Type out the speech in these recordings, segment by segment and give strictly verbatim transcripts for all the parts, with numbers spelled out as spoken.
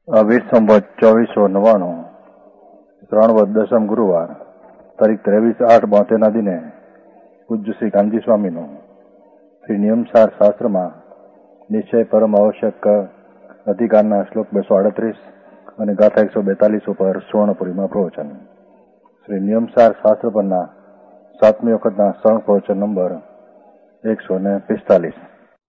વીર સંવત ચોવીસો નવ્વાણું ત્રણ વદ દસમ ગુરુવાર તારીખ ત્રેવીસ આઠ બોતેરના દિને પૂજ્ય શ્રી કાનજી સ્વામીનું શ્રી નિયમસાર શાસ્ત્રમાં નિશ્ચય પરમ આવશ્યક અધિકારના શ્લોક બેસો આડત્રીસ અને ગાથા એકસો બેતાલીસ ઉપર સુવર્ણપુરીમાં પ્રવચન. શ્રી નિયમસાર શાસ્ત્ર પરના સાતમી વખતના શરણ પ્રવચન નંબર એકસો ને પિસ્તાલીસ.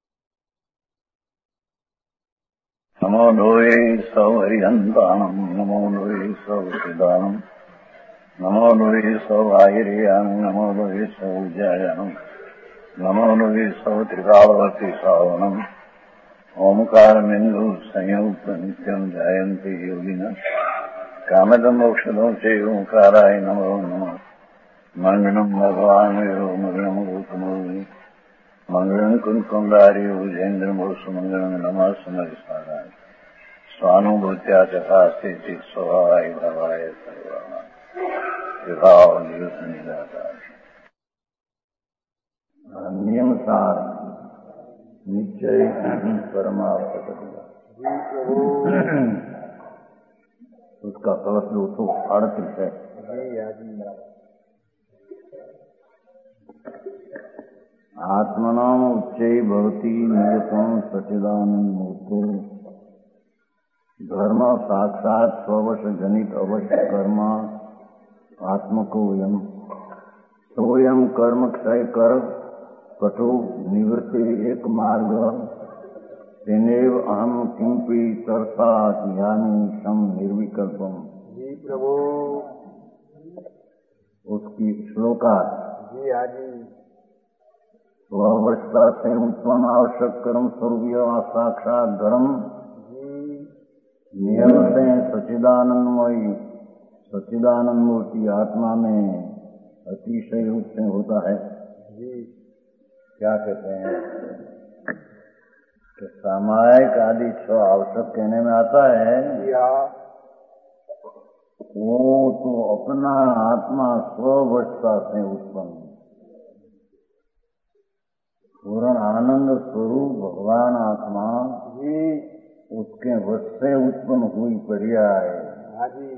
નમો લોહે સૌ હરિહંતાણમ નમો લોહે સૌ સિદાનમ નમો લોહે સૌ આયર્યાણમ નમો લોહે સૌ જયાણમ નમો લોહે સૌ ત્રિકાવતી શ્રાવણમ ઓમકારમેન્દુ સંયુક્ત નિત્યમ જયંતિ યોગિના કામદમ મોક્ષદો છે ઓંકારાય નમો નમઃ. મંગળમ ભગવાન મંગળમ ગૌતમોની મંગળમ કુંકુંડારી ઉજેન્દ્રમો સુમંગળમ નમઃ સમરિસ્મરાય સ્વાનુભૂત્યા ચકાસ્તે ચિત સ્વભાવાય ભવાય સર્વમાં વિભાવ નિયુત નિરાકાર. નિયમસાર નિશ્ચય परमार्थ उसका कलश दो सौ अड़तीस है. आत्मनाम उच्चै भवति नियतं सच्चिदानंद मूर्तो धर्म साक्षात स्ववश जनित अवश्य कर्म आत्मको यम सोयम कर्म क्षय कर कठो निवृत्ति एक मार्ग तेनेव अहम किंपि तरसा ज्ञानी सम निर्विकल्पम. जी प्रभु. उसकी श्लोका जी आजी. स्वस्था से उत्पन्न आवश्यक कर्म स्वरूप साक्षात धर्म नियम से सच्चिदानंदमयी सच्चिदानंद मूर्ति आत्मा में अतिशय रूप से होता है. जी क्या कहते हैं कि सामायिक आदि छह आवश्यक कहने में आता है या वो तो अपना आत्मा स्ववशता से उत्पन्न पूर्ण आनंद स्वरूप भगवान आत्मा ही उसके वश से उत्पन्न हुई पर्याय है.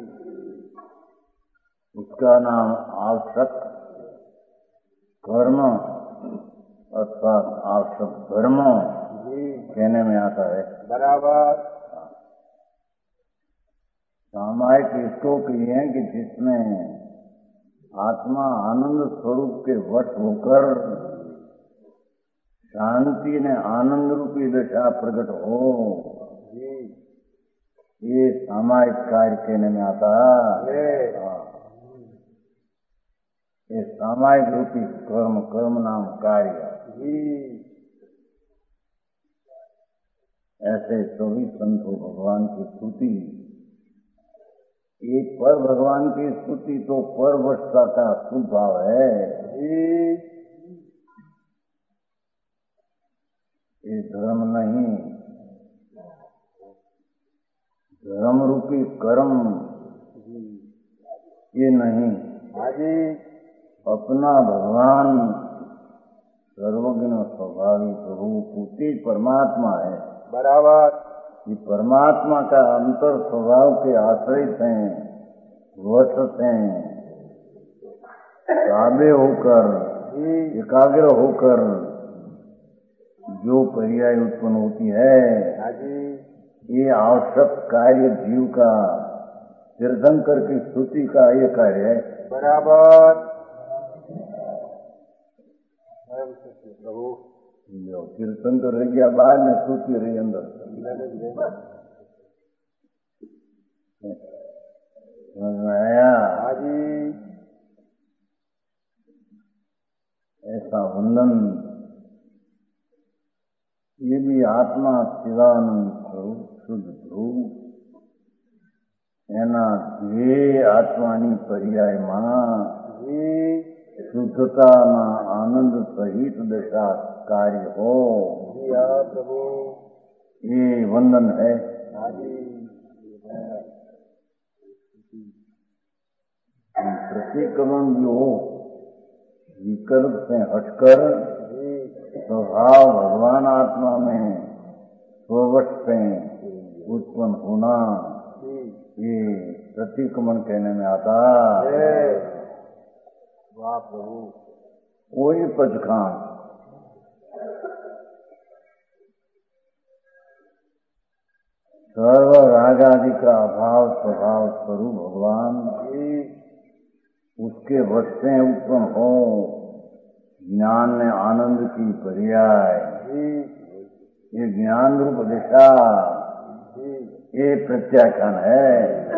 उसका नाम आवश्यक कर्म अर्थात आवश्यक धर्म कहने में आता है. बराबर. सामायिक इसको कहिए हैं कि जिसमें आत्मा आनंद स्वरूप के वश होकर शांति ने आनंद रूपी दशा प्रकट हो, ये सामायिक कार्य कहने में आता है. ये सामायिक रूपी कर्म कर्म नाम कार्य. ऐसे सभी संतों भगवान की स्तुति. एक पर भगवान की स्तुति तो परवशता का स्वभाव है. ये धर्म नहीं, धर्म रूपी कर्म ये नहीं. अपना भगवान सर्वज्ञ स्वभावी प्रभु पूर्ति परमात्मा है. बराबर. ये परमात्मा का अंतर स्वभाव के आश्रित हैं, वश हैं, ताबे होकर एकाग्र होकर जो पर्याय उत्पन्न होती है ये आवश्यक कार्य जीव का तीर्थंकर की स्तुति का ये कार्य है. बराबर. प्रभु जो तीर्थंकर रह गया बाहर में स्तुति रही अंदर. समझ में आया? ऐसा वंदन ये भी आत्मा चिदानंद स्वरूप शुद्ध ध्रुव એના જે આત્માની પર્યાયમાં શુદ્ધતાના આનંદ સહિત દશા કાર્ય हो प्रभु ये वंदन है. प्रतिक्रमण जो विकल्प से हटकर स्वभाव भगवान आत्मा में स्व परवश से उत्पन्न होना, ये प्रतिक्रमण कहने में आता। वाह प्रभु। कोई पचखान सर्व राग आदि का अभाव स्वभाव स्वरूप भगवान उसके वश से उत्पन्न हो, ज्ञान में आनंद की पर्याय, ये ज्ञान रूप दिशा, ये प्रत्याख्यान है।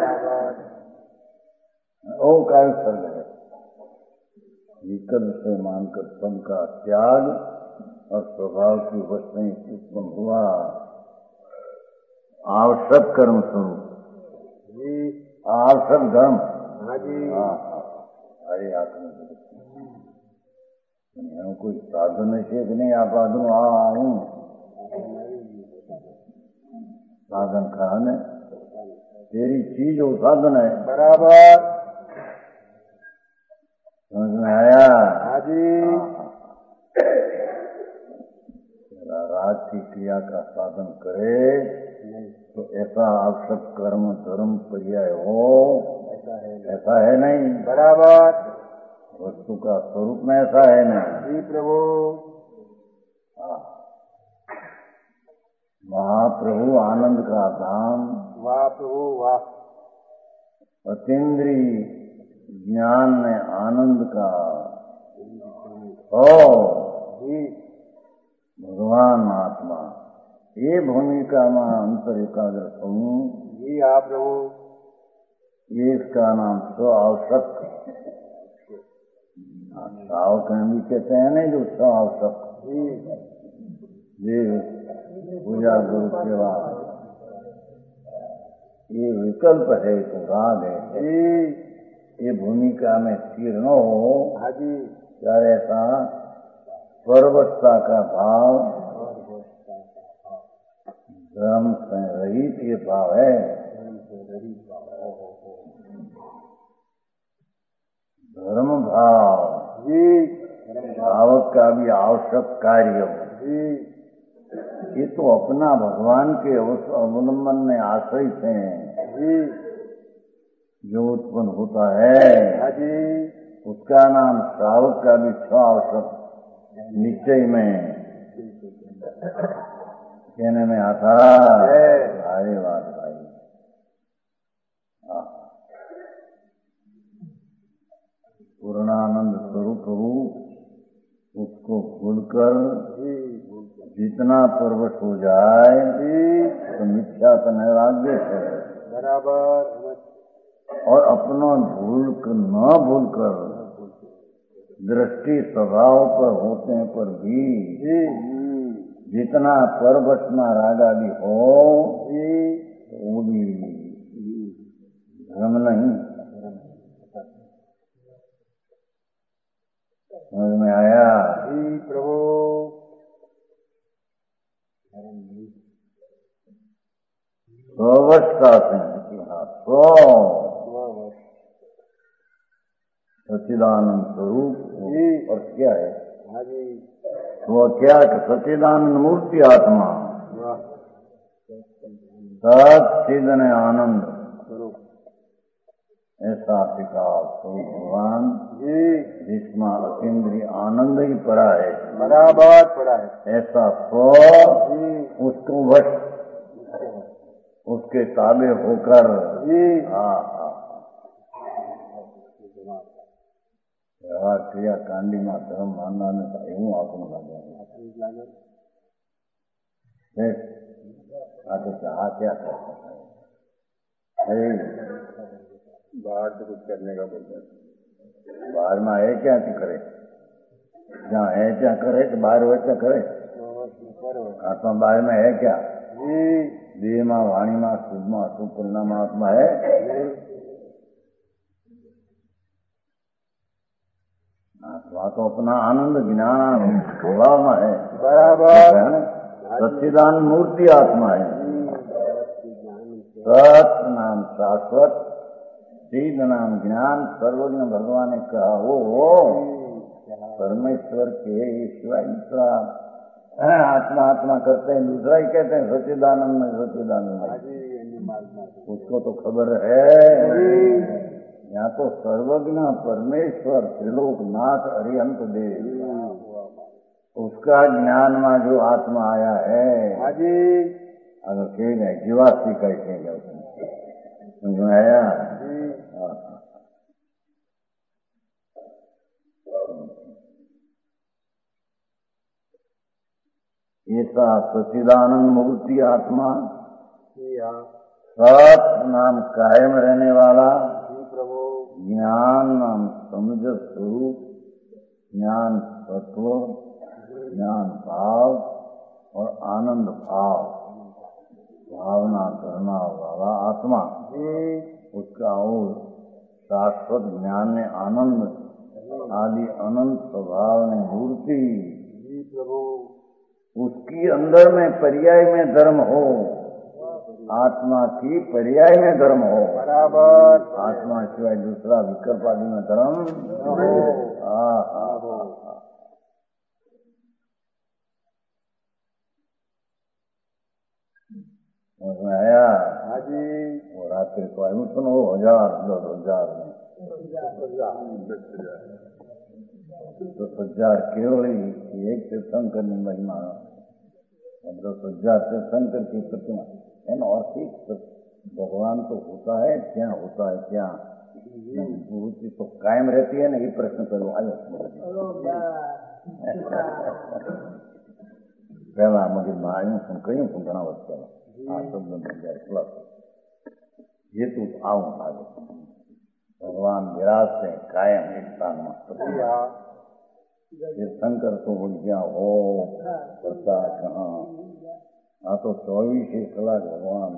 ओ कार्य सर्ग है, विकल्प से मानकर सब का त्याग और स्वभाव की वश में उत्पन्न हुआ आवश्यक कर्म स्वरूप, आवश्यक धर्म। हाँ अरे आत्मा कोई साधन है कि नहीं? आप आदमी आऊं साधन खान है, तेरी चीज वो साधन है। बराबर समझ में आया? हाजी। राग की क्रिया का साधन करे तो ऐसा आवश्यक कर्म धर्म पर्याय हो, ऐसा है ऐसा है नहीं। बराबर वस्तु का स्वरूप में ऐसा है नहीं। जी प्रभु। महाप्रभु आनंद का धाम, वाह प्रभु वाह। अतीन्द्रिय ज्ञान में आनंद का हो जी भगवान आत्मा, ये भूमिका में अंतर एकाग्र हूँ। जी हाँ प्रभु। ये इसका नाम स्व आवश्यक, सावक भी कहते हैं नहीं, जो स्व आवश्यक ये पूजा गुरु सेवा, ये विकल्प है तो राग है। ये भूमिका में स्थिर न हो, हाजी यार ऐसा परवशता का भाव, धर्म से रहित ये भाव है। धर्म भाव जी, भावक का भी आवश्यक कार्य जी ये तो अपना भगवान के अवलंबन में आश्रित हैं जी जो उत्पन्न होता है। हाजी उसका नाम श्रावक का भी स्व आवश्यक निश्चय में कहने में आता है। भाई बात भाई पूर्णानंद स्वरूप प्रभु उसको भूलकर जितना परवश हो जाए तो मिथ्या का नैराग्य है बराबर। और अपना भूल कर न भूल कर दृष्टि स्वभाव पर होते पर भी जितना परवश में रागा भी हो वो भी धर्म नहीं। समझ में आया? जी प्रभु। स्ववस्था से स्व सच्चिदानंद स्वरूप और क्या है? वो क्या सच्चिदानंद मूर्ति आत्मा सच्चिदन आनंद स्वरूप ऐसा पिता स्वरूप भगवान जिसमें अतीन्द्रिय आनंद ही पड़ा है बराबर पड़ा है। ऐसा स्व उसको वश उसके ताबे होकर हाँ हाँ व्यवहार क्रिया कांडी में धर्म मानना ने એવું આપણું લાગે આ તો આ क्या करता है बाहर से कुछ करने का बोलते हैं। बाहर में है क्या तू करे जहाँ है क्या करे तो बाहर हो क्या करे आत्मा बाहर में है क्या? देह में वाणी में शुभ में अशुभ परिणाम आत्मा है। आत्मा तो अपना आनंद ज्ञान स्वभाव में है बराबर। सच्चिदान मूर्ति आत्मा है। सत नाम शाश्वत सिद्ध नाम ज्ञान सर्वज्ञ भगवान ने कहा वो परमेश्वर के सिवाय दूसरा आत्मा आत्मा करते हैं, दूसरा ही कहते हैं सच्चिदानंद में सच्चिदानंद में। उसको तो खबर है, यहाँ तो सर्वज्ञ परमेश्वर त्रिलोकनाथ अरिहंत देव, उसका ज्ञान में जो आत्मा आया है, अगर कहेगा जीवात्मी का कहेगा उसमें समझ में आया। ऐसा सच्चिदानंद मूर्ति आत्मा सत नाम कायम रहने वाला, ज्ञान नाम समझ स्वरूप, ज्ञान तत्व, ज्ञान भाव और आनंद भाव भावना करना वाला आत्मा, उसका और शाश्वत ज्ञान ने आनंद आदि अनंत स्वभाव ने मूर्ति, उसकी अंदर में पर्याय में धर्म हो, आत्मा की पर्याय में धर्म हो, बराबर आत्मा सिवाय दूसरा विकल्प आदि में धर्म समझ आया। और रात्रि को आयु सुनो हजार दस हजार में दस हजार केवल ही एक तीर्थंकर की महिमा, दस हजार तीर्थंकर की प्रतिमा है ना। और ठीक भगवान तो होता है क्या, होता है क्या, मूर्ति तो कायम रहती है ना, ये प्रश्न करो आयो पहला मुझे मायू सुन कहीं सुन घना वस्तु आ शब्द मिल जाए प्लस ये तो आऊं आगे भगवान विराजते हैं कायम एक स्थान में। तीर्थंकर तो बोल गया हो करता कहाँ, हाँ तो चौबीस एक कलाक भगवान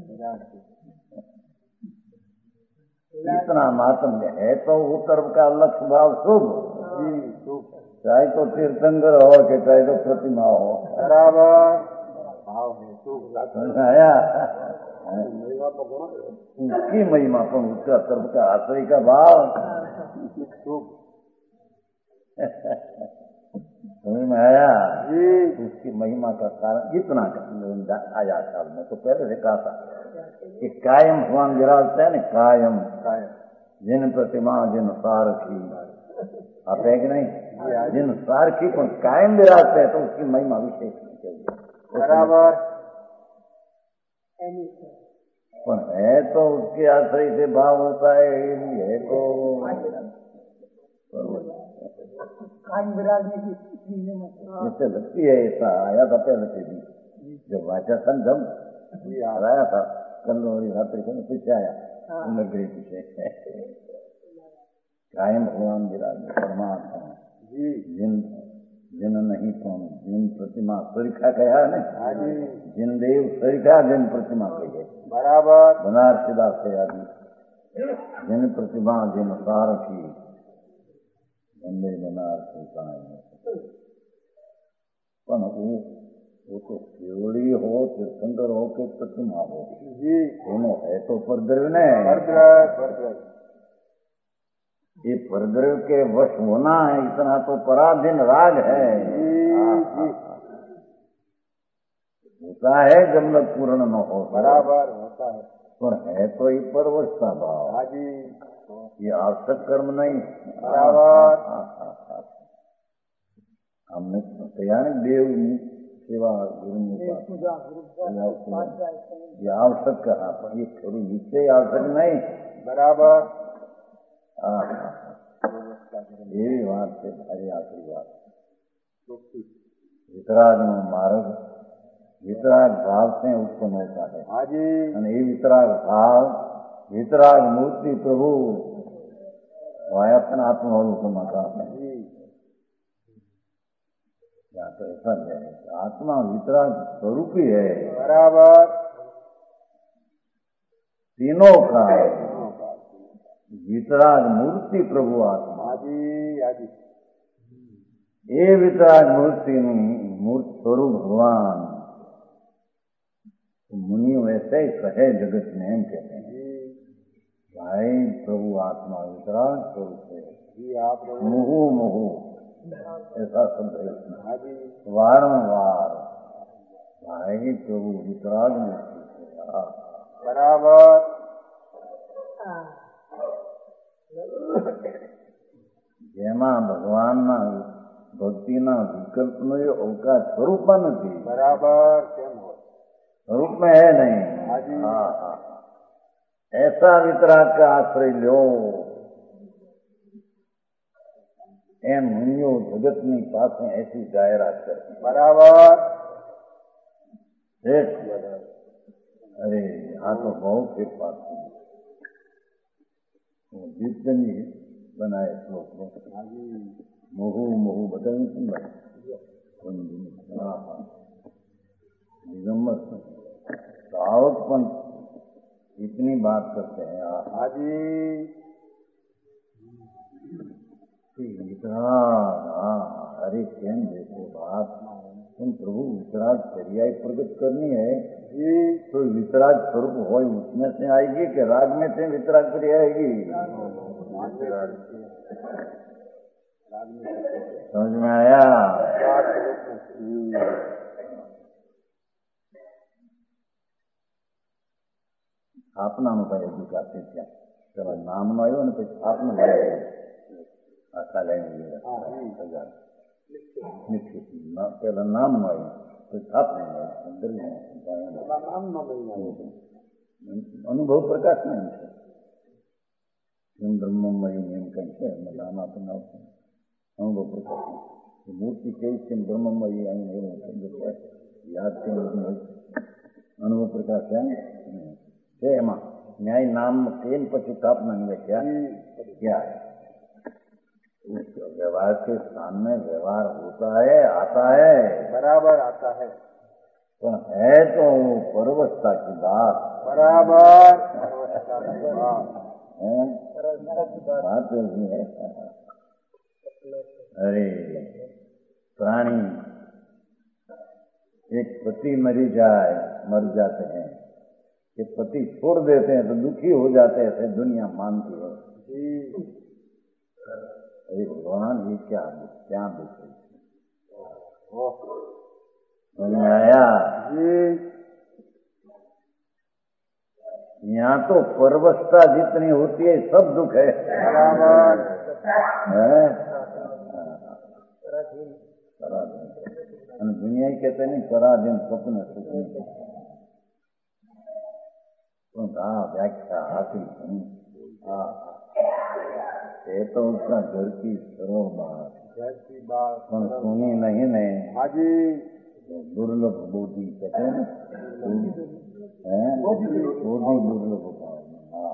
इतना मातम है। तो उत्तर का लक्ष्य भाव शुभ, चाहे तो तीर्थंकर हो कि चाहे तो प्रतिमा हो, बराबर भाव है शुभ आया। उसकी महिमा पर उसका सर्व का आश्रय का भाव शुभ समझ में आया। उसकी महिमा का कारण इतना आया काल में तो पहले से कहा था कि कायम भगवान विराजते हैं ना, कायम कायम जिन प्रतिमा जिन सारखी आते हैं कि नहीं, जिन सारखी पर कायम विराजते हैं तो उसकी महिमा विशेष नहीं चाहिए, बराबर पर है तो उसके आश्रय से भाव होता है, ये है तो इससे लगती है। ऐसा आया था पहले से भी जब वाचा संगम आया था कल रात्रि को पीछे आया नगरी पीछे कायम भगवान विराज परमात्मा जिन जिन नहीं कौन जिन प्रतिमा सरिखा कहा है ना, जिन देव सरिखा जिन प्रतिमा कही, बराबर बनारसीदास से आदि जिन प्रतिमा जिन सारखी वंदे बनारसी पण वो वो तो केवड़ी हो तीर्थंकर हो के प्रतिमा हो जी, दोनों है तो परद्रव्य ने ये परद्रव्य के वश होना है, इतना तो पराधीन राग है। होता है जब तक पूर्ण न हो, बराबर होता है, पर है तो ये परवशता भाव, ये आवश्यक कर्म नहीं, बराबर हमने तैयार देव सेवा गुरु ये आवश्यक कहा, पर ये थोड़ी निश्चय आवश्यक नहीं, बराबर ये बात से भारी आखिरी बात वितराग मार्ग वितराग भाव से उत्पन्न होता है। और ये वितराग भाव वितराग मूर्ति प्रभु वायतन आत्मा का है, या तो ऐसा है आत्मा वितराग स्वरूप ही है, बराबर तीनों का वितराग मूर्ति प्रभु आत्मा आदि आदि ये वितराग मूर्ति मूर्ति स्वरूप भगवान मुनि वैसे ही कहे जगत में हम कहते हैं भाई प्रभु आत्मा वितराग स्वरूप है, मुहु मुहु ऐसा शब्द है इसमें। वारंवार आएगी प्रभु वितराग मूर्ति बराबर। જેમાં ભગવાનના ભક્તિના વિકલ્પનો એ અવકાશ સ્વરૂપમાં નથી, बराबर કેમ હોય? स्वरूप में है नहीं। हाँ हाँ ऐसा वितराग का आश्रय लो। एम मुनियो जगतनी पास ऐसी जायरात कर बराबर। देख अरे यहाँ तो बहुत फिर पास कीर्तन जी बनाए श्लोक में मोहू मोहू बताए हाँ हाँ दिगंबर सावक पंथ इतनी बात करते हैं हाजी वितराग। हाँ अरे केम देखो बात तुम प्रभु वितराग पर्याय प्रकट करनी है जी तो वितराग स्वरूप हो उसमें से आएगी कि राग में से वितराग पर्याय आएगी? समझ में आया? સ્થાપનાનું ભાઈ અધિકારથી ત્યાં પેલા નામનો આવ્યો ને પછી સ્થાપના ભાઈ આખા લાઈન પેલા નામનો આવ્યો પછી સ્થાપના અનુભવ પ્રકાશ ના એમ છે એમ બ્રહ્મમય એમ કઈ છે નામ આપણને આવશે અનુભવ પ્રકાશ મૂર્તિ કેવી છે બ્રહ્મમય અહીં એવું શબ્દ યાદ છે અનુભવ પ્રકાશ છે એમાં न्याय नाम तेन पशु स्थापना में क्या क्या है? उस व्यवहार के स्थान में व्यवहार होता है, आता है, बराबर आता है, तो है तो परवस्था की बात। बराबर बात है। अरे प्राणी एक पति मरी जाए मर जाते हैं कि पति छोड़ देते हैं तो दुखी हो जाते हैं, ऐसे दुनिया मानती है। अरे भगवान ये क्या क्या दुख समझ आया? यहाँ तो परवस्था जितनी होती है सब दुख है, है? दुनिया ही कहते नहीं पराधीन स्वप्न सुख नहीं। हाँ व्याख्या हासिल सुनी। हाँ ये तो उसका घर की सरल बात घर की बात पर सुनी नहीं ने हाजी दुर्लभ बोधी कहते हैं बोधी दुर्लभ होता है। हाँ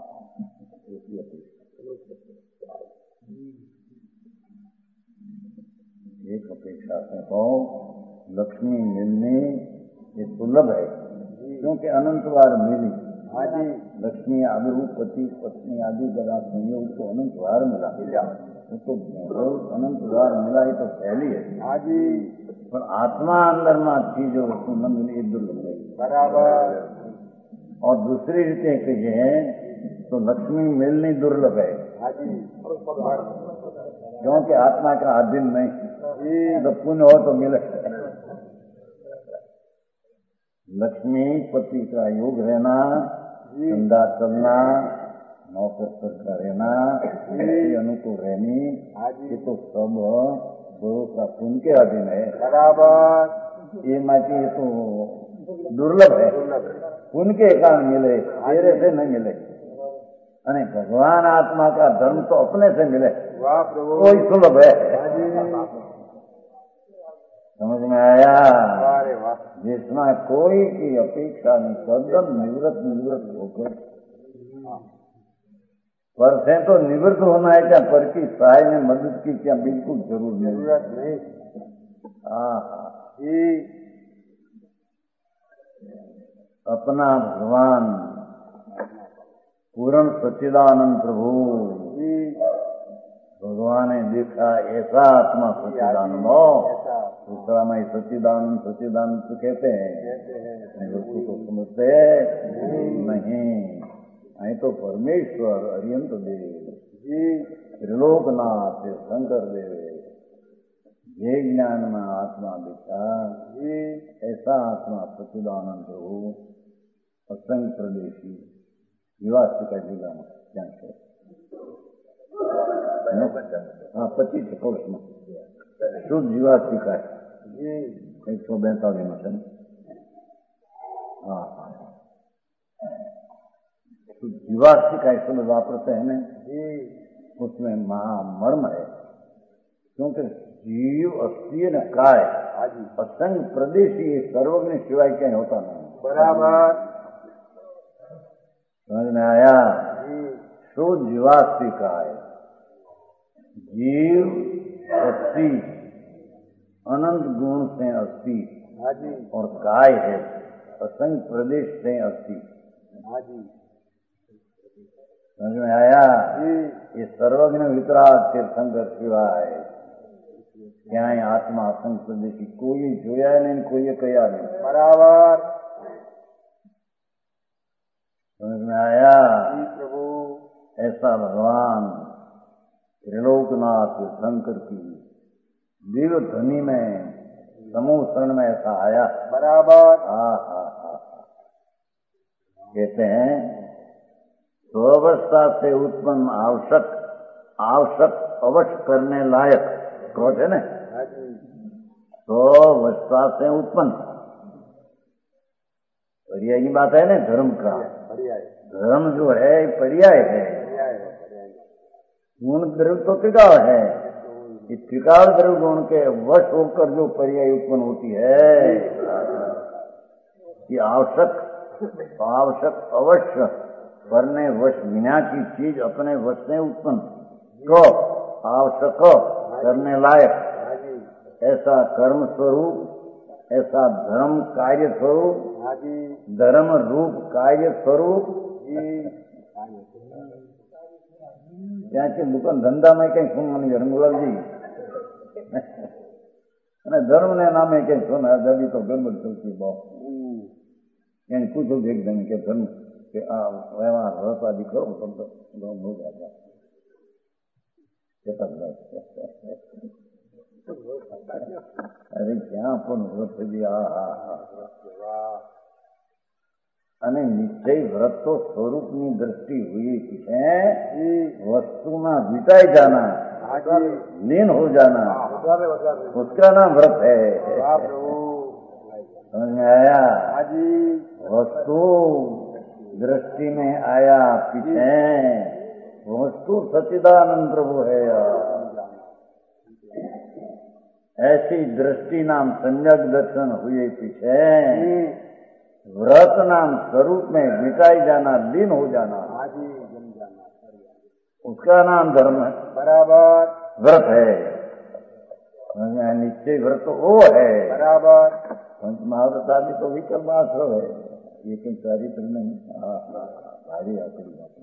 एक अपेक्षा से हो लक्ष्मी मिलनी ये सुलभ है क्योंकि अनंत बार मिली। हाजी लक्ष्मी आदि पति पत्नी आदि बड़ा संयोग को अनंत बार मिला वो तो अनंत बार मिला ही तो पहली है। हाजी पर आत्मा अंदर में थी जो उसको न मिली दुर्लभ है। बराबर और दूसरी रीते कहिए तो लक्ष्मी मिलनी दुर्लभ है। हाजी क्योंकि आत्मा का अधीन नहीं तो पुण्य हो तो मिले। लक्ष्मी पति का योग रहना धंधा चलना नौकर का रहना अनुकूल रहनी ये तो सब भरोसा पुण्य के अधीन है। बराबर ये माटी ये तो दुर्लभ है पुण्य के कारण मिले तेरे से नहीं मिले। अने भगवान आत्मा का धर्म तो अपने से मिले कोई सुलभ है। समझ में आया? जिसमें कोई की अपेक्षा नहीं सदम निवृत्त निवृत्त होकर पर से तो निवृत्त होना है क्या पर की सहाय में मदद की क्या बिल्कुल जरूर जरूरत नहीं। हाँ जी अपना भगवान पूर्ण सच्चिदानंद प्रभु भगवान ने देखा ऐसा आत्मा सच्चिदानंद हो दूसरा में सच्चिदानंद सच्चिदानंद तो कहते हैं वस्तु को समझते नहीं नहीं तो परमेश्वर अरियंत देव त्रिलोकनाथ शंकर देव जे ज्ञान में आत्मा दिखा, ऐसा आत्मा सच्चिदानंद हो, असंग प्रदेशी जीवात्मिका जिला में क्या है? हाँ, पच्चीस कोष में शुद्ध जीवात्मिका है, एक सौ बैतालीस में है। हाँ हाँ, शुद्ध जीवात्मिका शब्द वापरते हैं ना, उसमें महामर्म है, क्योंकि जीव अस्थि न काय असंग प्रदेशी सर्वज्ञ सिवाय क्या होता नहीं। बराबर समझ में आया? शुद्ध जीवास्थि काय, जीव अस्थि अनंत गुण से अस्थि और काय है असंग प्रदेश से अस्थि। समझ में आया? ये सर्वज्ञ वितराग तीर्थंकर शिवाय क्या है? आत्मा असंग प्रदेशी कोई जोया नहीं, कोई कया नहीं। बराबर समझ में आया? प्रभु ऐसा भगवान त्रिलोकनाथ शंकर की दिव्य ध्वनि में समूह शरण में ऐसा आया। बराबर हा हा हा कहते हैं स्वस्था से उत्पन्न आवश्यक आवश्यक अवश्य करने लायक क्रोध है ना, स्वस्था से उत्पन्न पर्याय की बात है ना, धर्म का धर्म जो है पर्याय है, गुण द्रव्य तो टिकाव है, इस टिकाव द्रव्य गुण के वश होकर जो पर्याय उत्पन्न होती है कि आवश्यक आवश्यक अवश्य करने वश बिना की चीज अपने वश से उत्पन्न को आवश्यक करने लायक ऐसा कर्म स्वरूप, ऐसा धर्म कार्य स्वरूप, धर्म रूप कार्य स्वरूप ત્યાં કે દુકાન ધંધામાં કઈ સોનાની રંગલાલજી અને ધર્મને નામે કઈ સોના આઝાદી તો ગરબડ ચલતી બહુ એને પૂછો એકદમ કે ધર્મ કે આ વ્યવહાર રસાદી કરો તમ તો ધર્મ હો જાતા અરે ક્યાં પણ વ્રત દી આ હા હા અને નિશ્ચય વ્રત तो स्वरूप की दृष्टि हुई है, वस्तु में बिताई जाना, लीन हो जाना, उसका नाम व्रत है। समझ में आया? वस्तु दृष्टि में आया पीछे, वस्तु सच्चिदानंद प्रभु है यार। ऐसी दृष्टि नाम सम्यक दर्शन हुए पीछे व्रत नाम स्वरूप में मिटाई जाना, लीन हो जाना, उसका नाम धर्म है। बराबर व्रत है, निश्चय व्रत तो वो है। बराबर पंच महाव्रत आदि तो विकल्प आश्रय है, ये कहीं चारित्र नहीं। भारी आखिरी बात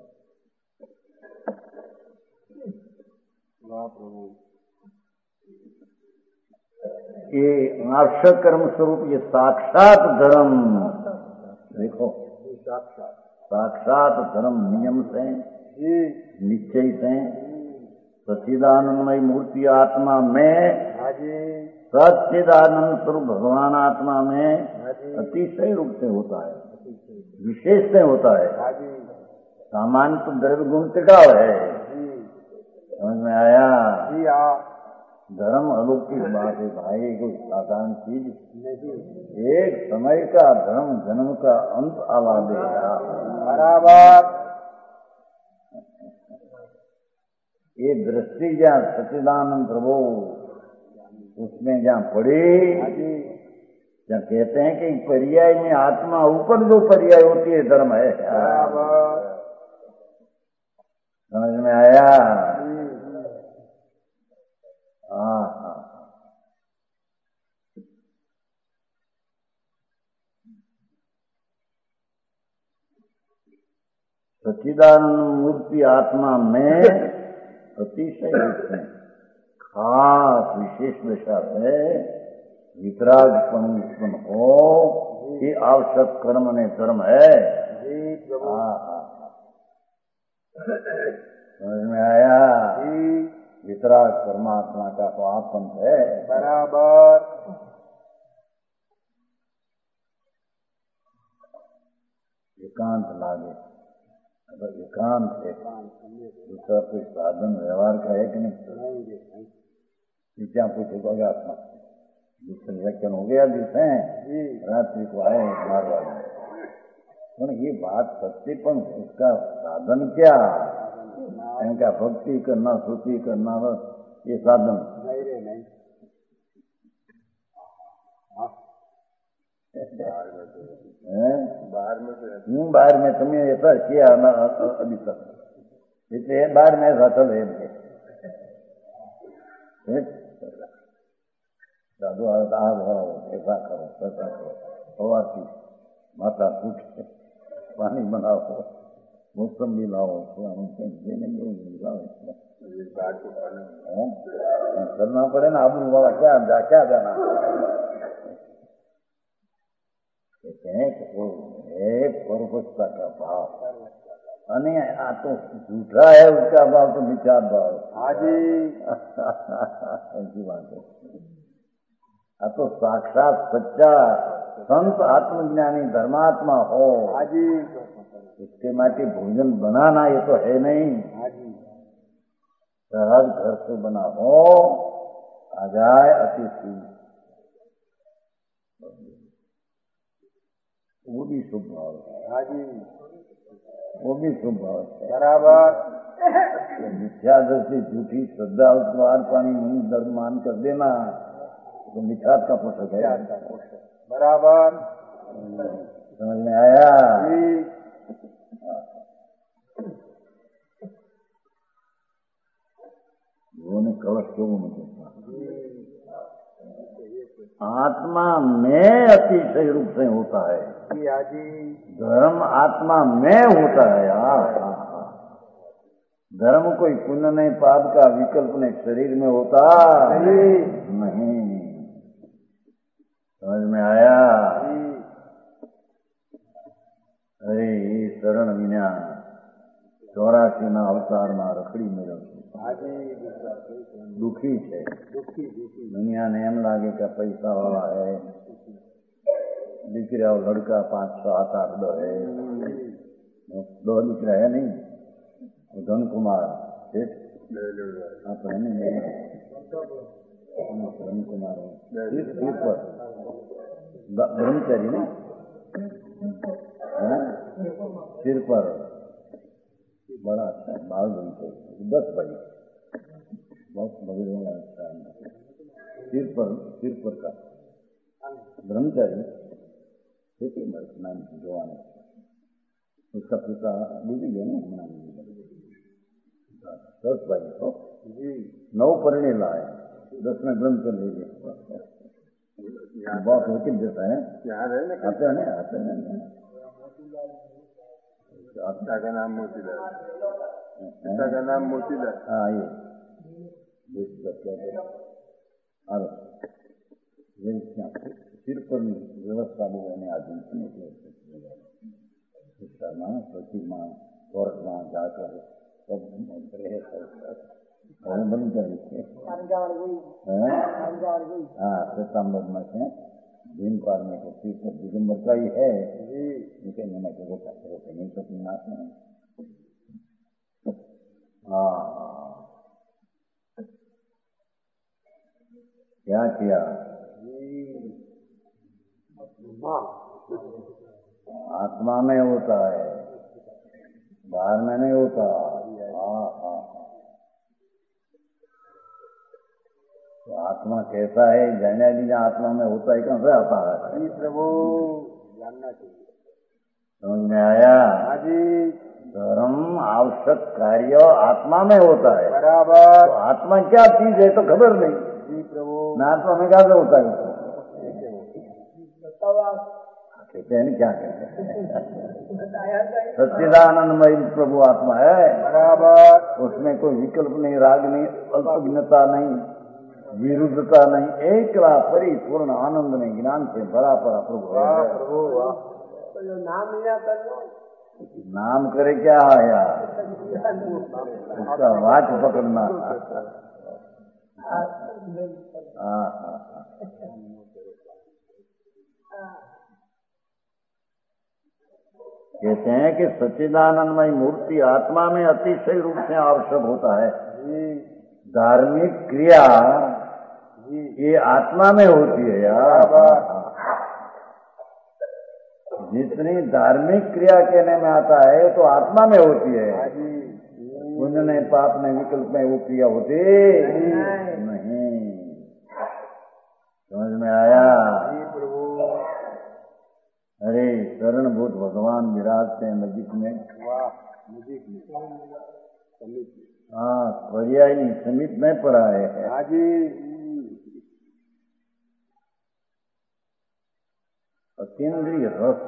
ये आवश्यक कर्म स्वरूप ये साक्षात धर्म, देखो साक्षात धर्म नियम से निश्चय से सच्चिदानंदमय मूर्ति आत्मा में, सच्चिदानंद स्वरूप भगवान आत्मा में अतिशय रूप से होता है, विशेष से होता है। सामान्य तो द्रव्य गुण टिकाव है। समझ में आया? धर्म अलौकिक बात है भाई, कोई साधारण चीज नहीं। एक समय का धर्म जन्म का अंत आवा देगा। बराबर ये दृष्टि जहाँ सच्चिदानंद प्रभु उसमें जहाँ पड़ी, जहाँ कहते हैं कि पर्याय में आत्मा ऊपर जो पर्याय होती है धर्म है। समझ में आया? हाँ हाँ सच्चिदानंद मूर्ति आत्मा में अतिशय रूप से खास विशेष दशा से वितरागपन उत्पन्न हो, ये आवश्यक कर्म ने धर्म है। हाँ हाँ समझ में आया? वितराग परमात्मा का तो आप पंथ है। बराबर। एकांत लागे, अगर एकांत है दूसरा कोई साधन व्यवहार का है कि नहीं? क्या पूछेगा आत्मा दूसरे व्याख्यान हो गया जिससे रात्रि को आए मारवाड़ में, ये बात सच्ची, पर उसका साधन क्या? इनका भक्ति करना, स्तुति करना, बस ये साधन नहीं रे नहीं। बाहर में हूँ बाहर में तुम्हें ऐसा किया ना अभी तक, इसलिए बाहर में ऐसा चल रहे साधु आग भराओ, ऐसा करो ऐसा करो, हवा की माता कूट पानी बनाओ, मौसम भी लाओ, करना पड़े ना। आबू वाला क्या जा क्या जाना कहते हैं कि वो है परवत्ता का भाव, अने आ तो झूठा है उसका भाव, तो विचार भाव। हाजी ऐसी बात है। आ तो साक्षात सच्चा संत आत्मज्ञानी धर्मात्मा हो, हाजी इसके माटे भोजन बनाना ये तो है नहीं। हाजी सहज घर से बना हो, आ जाए अतिथि, वो भी शुभ भाव है। हाजी वो भी शुभ भाव है। बराबर। मिथ्या दृष्टि झूठी श्रद्धा उसको आर पानी मुंह दर्द मान कर देना तो मिथ्यात का पोषक है। बराबर समझ में आया? उन्होंने कलश क्यों मुझे आत्मा में अतिशय रूप से होता है, धर्म आत्मा में होता है। धर्म कोई पुण्य नहीं, पाप का विकल्प नहीं, शरीर में होता नहीं। समझ में आया? अरे शरण विना चौरासी ना अवतार ना रखड़ी मेरा दुखी है। दुनिया ने एम लागे का पैसा वाला है, દીકરા लड़का पांच सात आठ दो है, दो દીકરા है नहीं, धन कुमार अपने नहीं धन कुमार सिर पर ब्रह्मचारी नहीं, सिर पर बड़ा अच्छा है, बाल ब्रह्मचारी दस भाई बहुत बड़े अच्छा है, सिर पर सिर पर का ब्रह्मचारी खेती नाम जवान, उसका पिता डूबी गया ना, दस भाई तो नौ परिणे लाए, दस में ब्रह्मचर्य ले गए। बहुत वकील देता है, आते हैं ना आते हैं। पिता का नाम मोतीलाल, पिता का नाम मोतीलाल। हाँ ये सिर पर व्यवस्था बोलने आदमी प्रतिमा कोर्ट में जाकर सब रहे बंद कर हाँ सितंबर में से दिन पार में तो सिर पर दिगंबर का ही है, लेकिन मैं तो वो नहीं सकती आते हैं। हाँ क्या किया? आत्मा में होता है, बाहर में नहीं होता। हाँ हाँ तो आत्मा कैसा है जाने बिना आत्मा में होता है, कहाँ से आता है? प्रभु जानना चाहिए। समझ में आया? हाजी धर्म आवश्यक कार्य आत्मा में होता है। बराबर। तो आत्मा क्या चीज है तो खबर नहीं। जी प्रभु। न आत्मा में क्या होता है? कहते हैं क्या कहते हैं? सच्चिदानंदमय प्रभु आत्मा है। बराबर। उसमें कोई विकल्प नहीं, राग नहीं, अल्पज्ञता नहीं, विरुद्धता नहीं, एकला परिपूर्ण आनंद नहीं, ज्ञान से भरा परा प्रभु है। प्रभु वाह। तो जो नाम लिया कर लो, नाम करे क्या आया? उसका वाच पकड़ना हाँ हाँ हाँ। कहते हैं कि सच्चिदानंदमय मूर्ति आत्मा में अतिशय रूप से आवश्यक होता है। धार्मिक क्रिया ये आत्मा में होती है यार। जितनी धार्मिक क्रिया कहने में आता है तो आत्मा में होती है। पुण्य ने पाप ने विकल्प में वो क्रिया होती नहीं। समझ में आया? अरे शरणभूत भगवान विराजते हैं नजीक में। नजीक में हाँ, पर्याय नहीं, समीप में पड़ा है। अतीन्द्रिय रस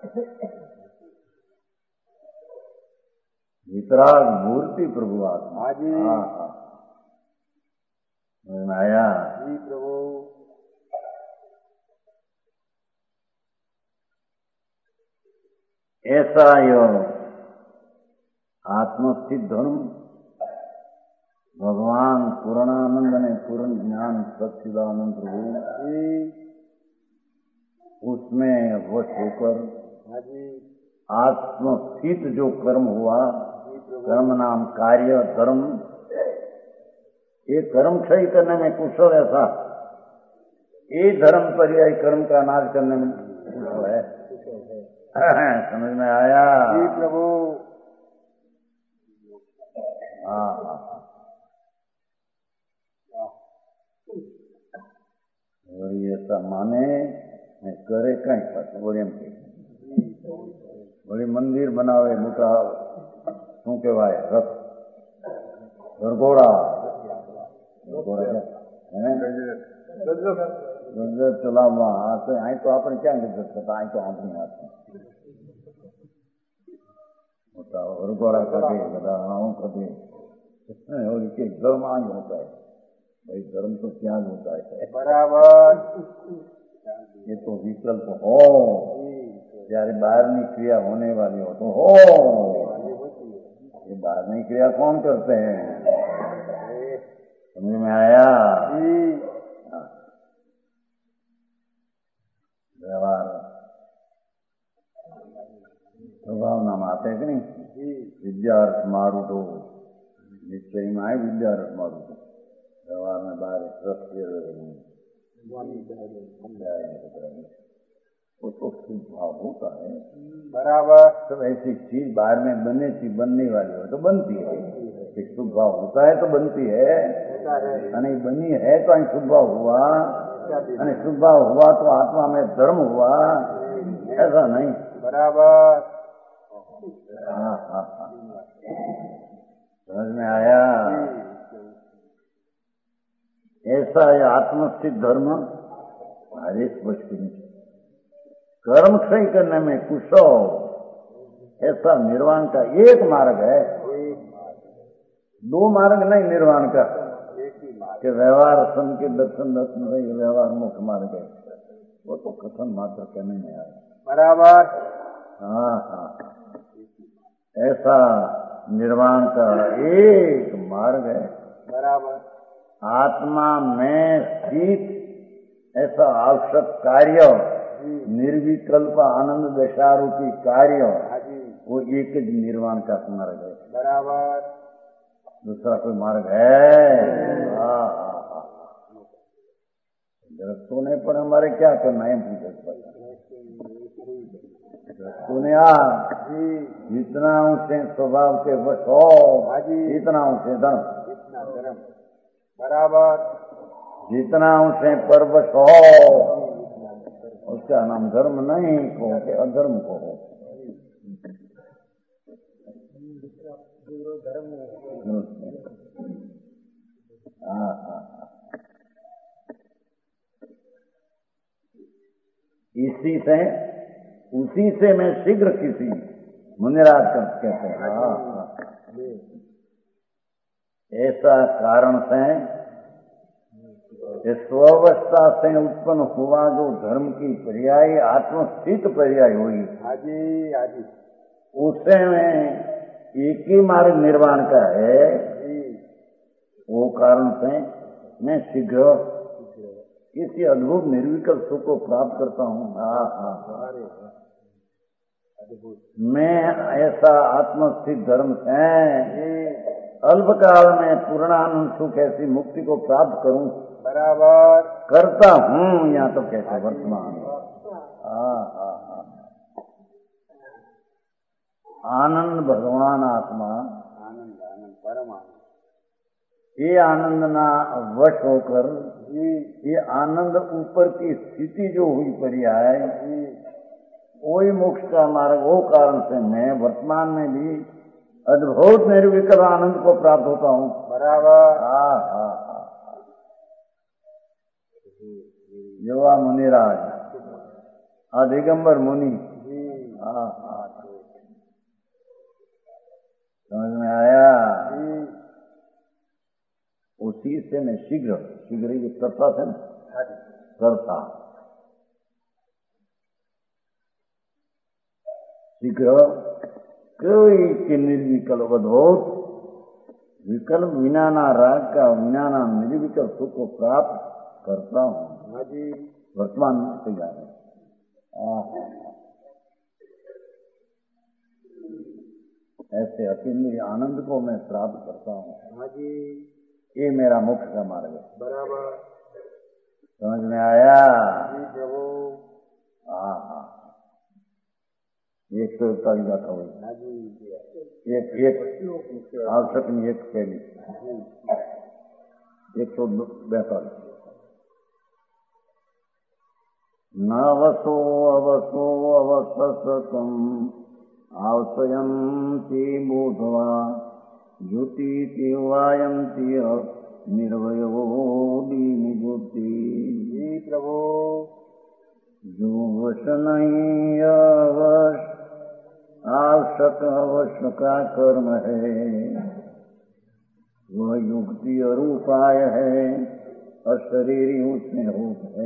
वितराग मूर्ति प्रभु आत्मा। हाँ हाँ, समझ में आया? जी प्रभु। ऐसा यह आत्मस्थित धर्म भगवान पूर्णानंद ने पूर्ण ज्ञान सच्चिदानंद प्रभु उसमें वश होकर आत्मस्थित जो कर्म हुआ, कर्म नाम कार्य धर्म, ये कर्म क्षय करने में कुशल ऐसा, ये धर्म पर्याय कर्म का नाश करने में कुशल है। समझ में आया? जी प्रभु। हाँ हाँ। और ये सब माने करे कहीं पर बोले बड़ी मंदिर बनावे मोटा શું કહેવાય રથ ગરગોડા ગરગોડા ગજર ચલાવવા આ તો અહીં તો આપણે ક્યાં ગજર થતા અહીં તો આપણી હાથ મોટા ગરગોડા કાઢે બધા આવું કાઢે और इसके धर्म आज होता है भाई, धर्म तो क्या होता है बराबर। ये तो विकल्प हो जયારે બહારની ક્રિયા होने वाली हो तो हो। ये बाहरनी क्रिया कौन करते हैं? समझ में आया? व्यवहार स्वभावना आते कि नहीं? विद्यार्थ मारूटो निश्चय में आए, विद्यार्थ मारूटो व्यवहार में बाहर वो तो शुभ भाव होता है। बराबर। सब ऐसी चीज बाहर में बनने थी, बनने वाली हो तो बनती है। एक शुभ भाव होता है तो बनती है, नहीं बनी है तो અહીં शुभ भाव हुआ, અને शुभ भाव हुआ तो आत्मा में धर्म हुआ, ऐसा नहीं। बराबर। हाँ हाँ हाँ, समझ में आया? ऐसा है आत्मस्थित धर्म हरे स्पष्ट कर्म क्षय करने में कुशल, ऐसा निर्वाण का एक मार्ग है। दो मार्ग नहीं निर्वाण का, कि व्यवहार सन के दर्शन दर्शन नहीं, व्यवहार मुख्य मार्ग है, वो तो कथन मात्र कहने में आया। बराबर। हाँ हाँ, ऐसा निर्वाण का एक मार्ग है। बराबर। आत्मा में स्थित ऐसा आवश्यक कार्य, निर्विकल्प आनंद दशारूपी कार्य, वो एक ही निर्वाण का मार्ग है। बराबर। दूसरा कोई मार्ग है? हाँ हाँ हाँ, दृष्टों ने पर हमारे क्या करना है पूछे तूने आ जितना उसे स्वभाव के वश हो इतना उसे धर्म। बराबर। जितना उसे परवश हो उसका नाम धर्म नहीं कहो कि अधर्म कहो। हाँ हाँ, इसी से उसी से मैं शीघ्र किसी मुनिराज कर कहते हैं। हाँ हाँ, ऐसा कारण से स्वस्था से उत्पन्न हुआ जो धर्म की पर्याय आत्मस्थित पर्याय हुई, हाजी हाजी, उससे में एक ही मार्ग निर्वाण का है। वो कारण से मैं शीघ्र किसी अद्भुत निर्विकल्प सुख को प्राप्त करता हूँ। हाँ हाँ, मैं ऐसा आत्मस्थित धर्म है अल्पकाल में पूर्णानंद सुख ऐसी मुक्ति को प्राप्त करूं, बराबर करता हूं। यहाँ तो कैसे वर्तमान हाँ हाँ हाँ, आनंद भगवान आत्मा, आनंद आनंद परम आनंद, ये आनंद ना वश होकर ये आनंद ऊपर की स्थिति जो हुई पर्याय वही मोक्ष का मार्ग, वो कारण से मैं वर्तमान में भी अद्भुत निर्विकल्प आनंद को प्राप्त होता हूँ। बराबर हाँ हाँ हाँ, युवा मुनिराज अधिगंबर मुनि। हाँ हाँ, समझ में आया। उसी से मैं शीघ्र शीघ्र ही करता था ना, करता शीघ्र कोई के निर्विकल्प अद्भुत विकल्प विना ना राग का विना ना निर्विकल्प सुख को प्राप्त करता हूँ। वर्तमान में तैयार है। ऐसे अकेले आनंद को मैं प्राप्त करता हूँ। ये मेरा मोक्ष का मार्ग है। बराबर समझ में आया। प्रभु। हाँ हाँ, एक तो एकता की बात हो गई। एक एक आवश्यक नहीं, एक पहली एक सौ बैतालीस। नवसो अवसो अवसतम आवसयन्ति बोधवा ज्योति वायन्ति निर्वयो निजुति। प्रभु जो वश नहीं अवश आवश्यक अवश्य का कर्म है, वह युक्ति और उपाय है, अशरीरी उसमें रूप है।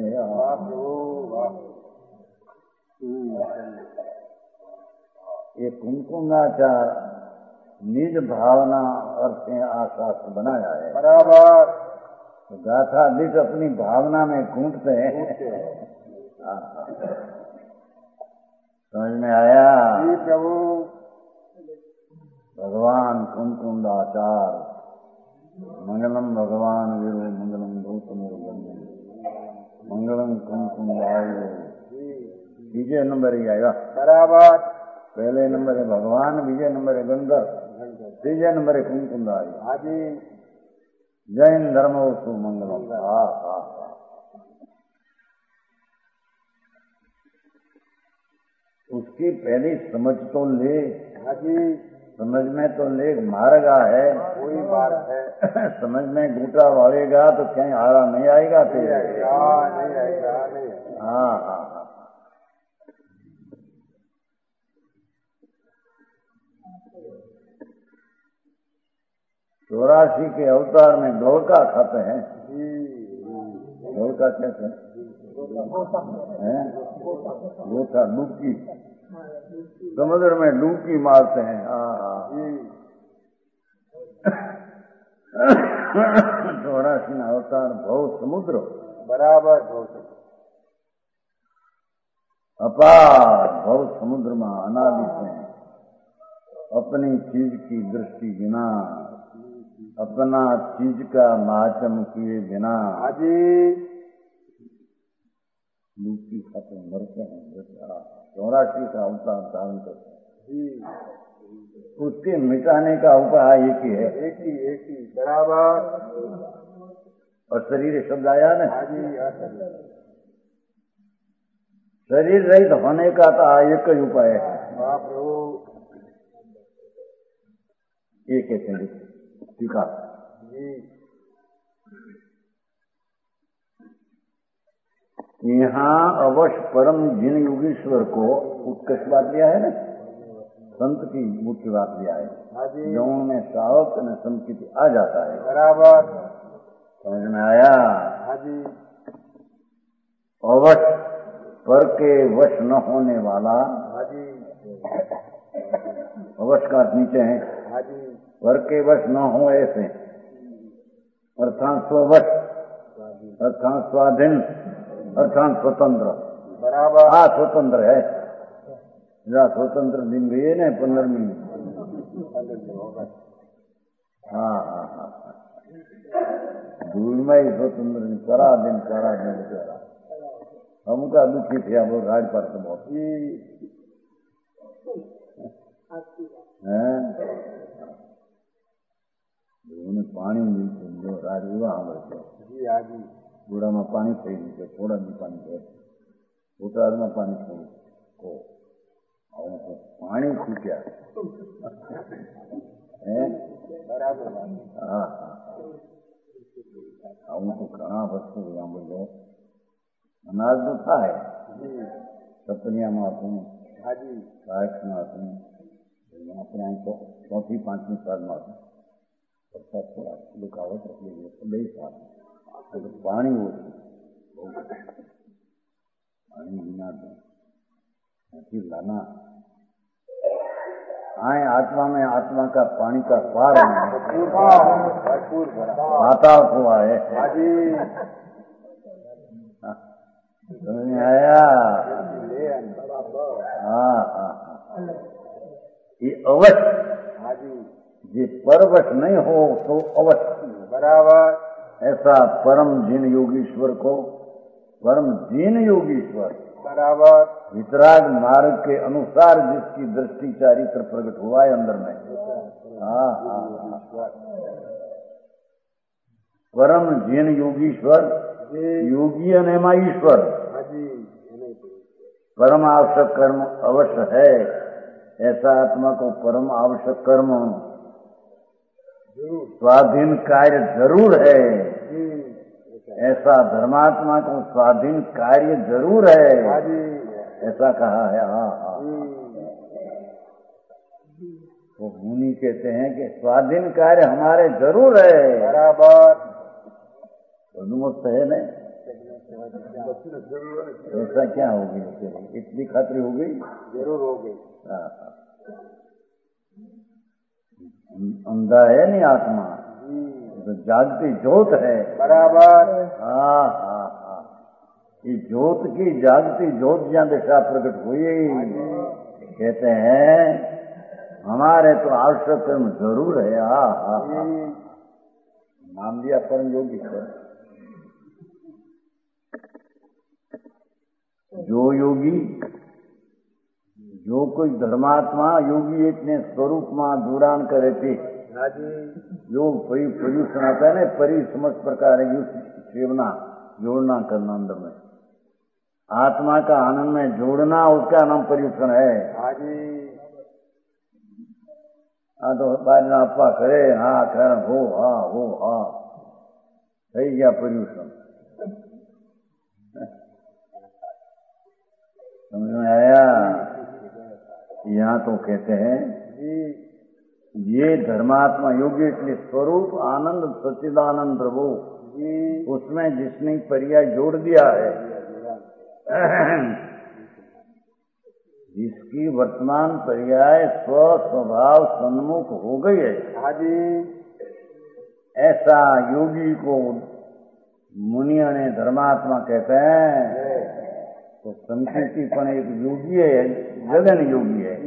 ये कुमकुमाचार निज भावना अर्थ आशास्त्र बनाया है। बराबर तो गाथा निज अपनी भावना में कूटते हैं। समझ में आया। प्रभु भगवान कुमकुंडाचार मंगलम भगवान वीरो मंगलम गौतम मंगलम कुमकुंडाय। विजय नंबर ही आएगा। बराबर पहले नंबर है भगवान, विजय नंबर है गंगा, तीसरे नंबर है कुमकुंडाय। हाजी जैन धर्म वस्तु मंगलम। हाँ हाँ, उसकी पहली समझ तो ले। हाजी समझ में तो ले मार्गा है, कोई मार्ग है। समझ में घूटा वालेगा तो कहीं आरा नहीं आएगा। नहीं आएगा, नहीं आएगा, नहीं आएगा। हाँ हाँ हाँ, चौरासी के अवतार में गोलका खाते हैं। गोलका कहते हैं, गोता डुबकी, समुद्र में डुबकी मारते हैं। हाँ चौरासी अवतार बहुत समुद्र। बराबर बहुत अपार बहुत समुद्र में अनादि से अपनी चीज की दृष्टि बिना, अपना चीज का माचम किए बिना डुबकी खाते मरते हैं। चौरासी का अवतार धारण करते हैं। उसके मिटाने का उपाय एक ही है। एक ही एक ही बराबर। और शरीर शब्द आया ना। हाजी शरीर रहित होने का तो एक ही उपाय है। प्रभु एक एक स्वीकार। यहाँ अवश्य परम जिन योगेश्वर को उत्कृष्ट बात दिया है ना, संत की मुख्य बात दिया है। जो में साहस में संस्कृति आ जाता है। बराबर समझ में आया। हाजी अवश्य पर के वश न होने वाला। हाजी अवश्य का नीचे है। हाजी पर के वश न हो ऐसे, अर्थात स्ववश अर्थात स्वाधीन अर्थात स्वतंत्र बराबर आ स्वतंत्र है जरा स्वतंत्र दिन गए ने पंद्रहवीं हाँ हाँ हाँ धूल में ही स्वतंत्र नहीं सारा दिन सारा दिन बेचारा हमका दुखी थे वो राज पर तो बहुत पानी नहीं राज हुआ हमारे जी हाँ जी बूढ़ा में पानी थी नीचे थोड़ा भी पानी थे उतार में पानी थी को पानी छूटा बराबर हाँ हाँ अमुक घना वस्तु बोलो अनाज तो था है सपनिया में आते हैं गायक में आते हैं अपने चौथी पांचवीं साल में आते हैं सबका थोड़ा लुकावट रखने के लिए साल तो पानी हो पानी बिना दो लाना आए आत्मा में आत्मा का पानी का पार आता हुआ है समझ में आया हाँ हाँ ये अवश्य ये परवश नहीं हो तो अवश्य बराबर ऐसा परम जिन योगीश्वर को परम जिन योगीश्वर बराबर वितराग मार्ग के अनुसार जिसकी दृष्टि चारित्र प्रकट हुआ है अंदर में हाँ हाँ परम जिन योगीश्वर योगी अनेमा ईश्वर परम आवश्यक कर्म अवश्य है ऐसा आत्मा को परम आवश्यक कर्म स्वाधीन कार्य जरूर है ऐसा धर्मात्मा को स्वाधीन कार्य जरूर है ऐसा कहा है हाँ हाँ वो मुनि कहते हैं कि स्वाधीन कार्य हमारे जरूर है बराबर मुक्त है नहीं ऐसा क्या हो गई इतनी खातरी हो गई जरूर हो गई अंधा है नहीं आत्मा तो जागती ज्योत है बराबर हाँ हाँ हाँ ये ज्योत की जागती ज्योत जहाँ दिशा प्रकट हुई कहते हैं हमारे तो आवश्यक कर्म जरूर है हाँ हाँ हाँ नाम दिया परम योगीश्वर जो योगी जो कोई धर्मात्मा योगी इतने स्वरूप में जुड़ान करे थे योग परि प्रयुषण आता है ना परि समस्त प्रकार है सेवना जोड़ना करना अंदर में आत्मा का आनंद में जोड़ना उसका नाम पर्यूषण है हाँ तो बाद में अपा करे हाँ कर हो हाँ हो हाँ सही गया पर्यूषण समझ में आया यहाँ तो कहते हैं ये धर्मात्मा योगी इसलिए स्वरूप आनंद सच्चिदानंद प्रभु उसमें जिसने पर्याय जोड़ दिया है जिसकी वर्तमान पर्याय स्व स्वभाव सन्मुख हो गई है ऐसा योगी को मुनियों ने धर्मात्मा कहते हैं तो संकीर्ति पण एक योगी है जगन योगी है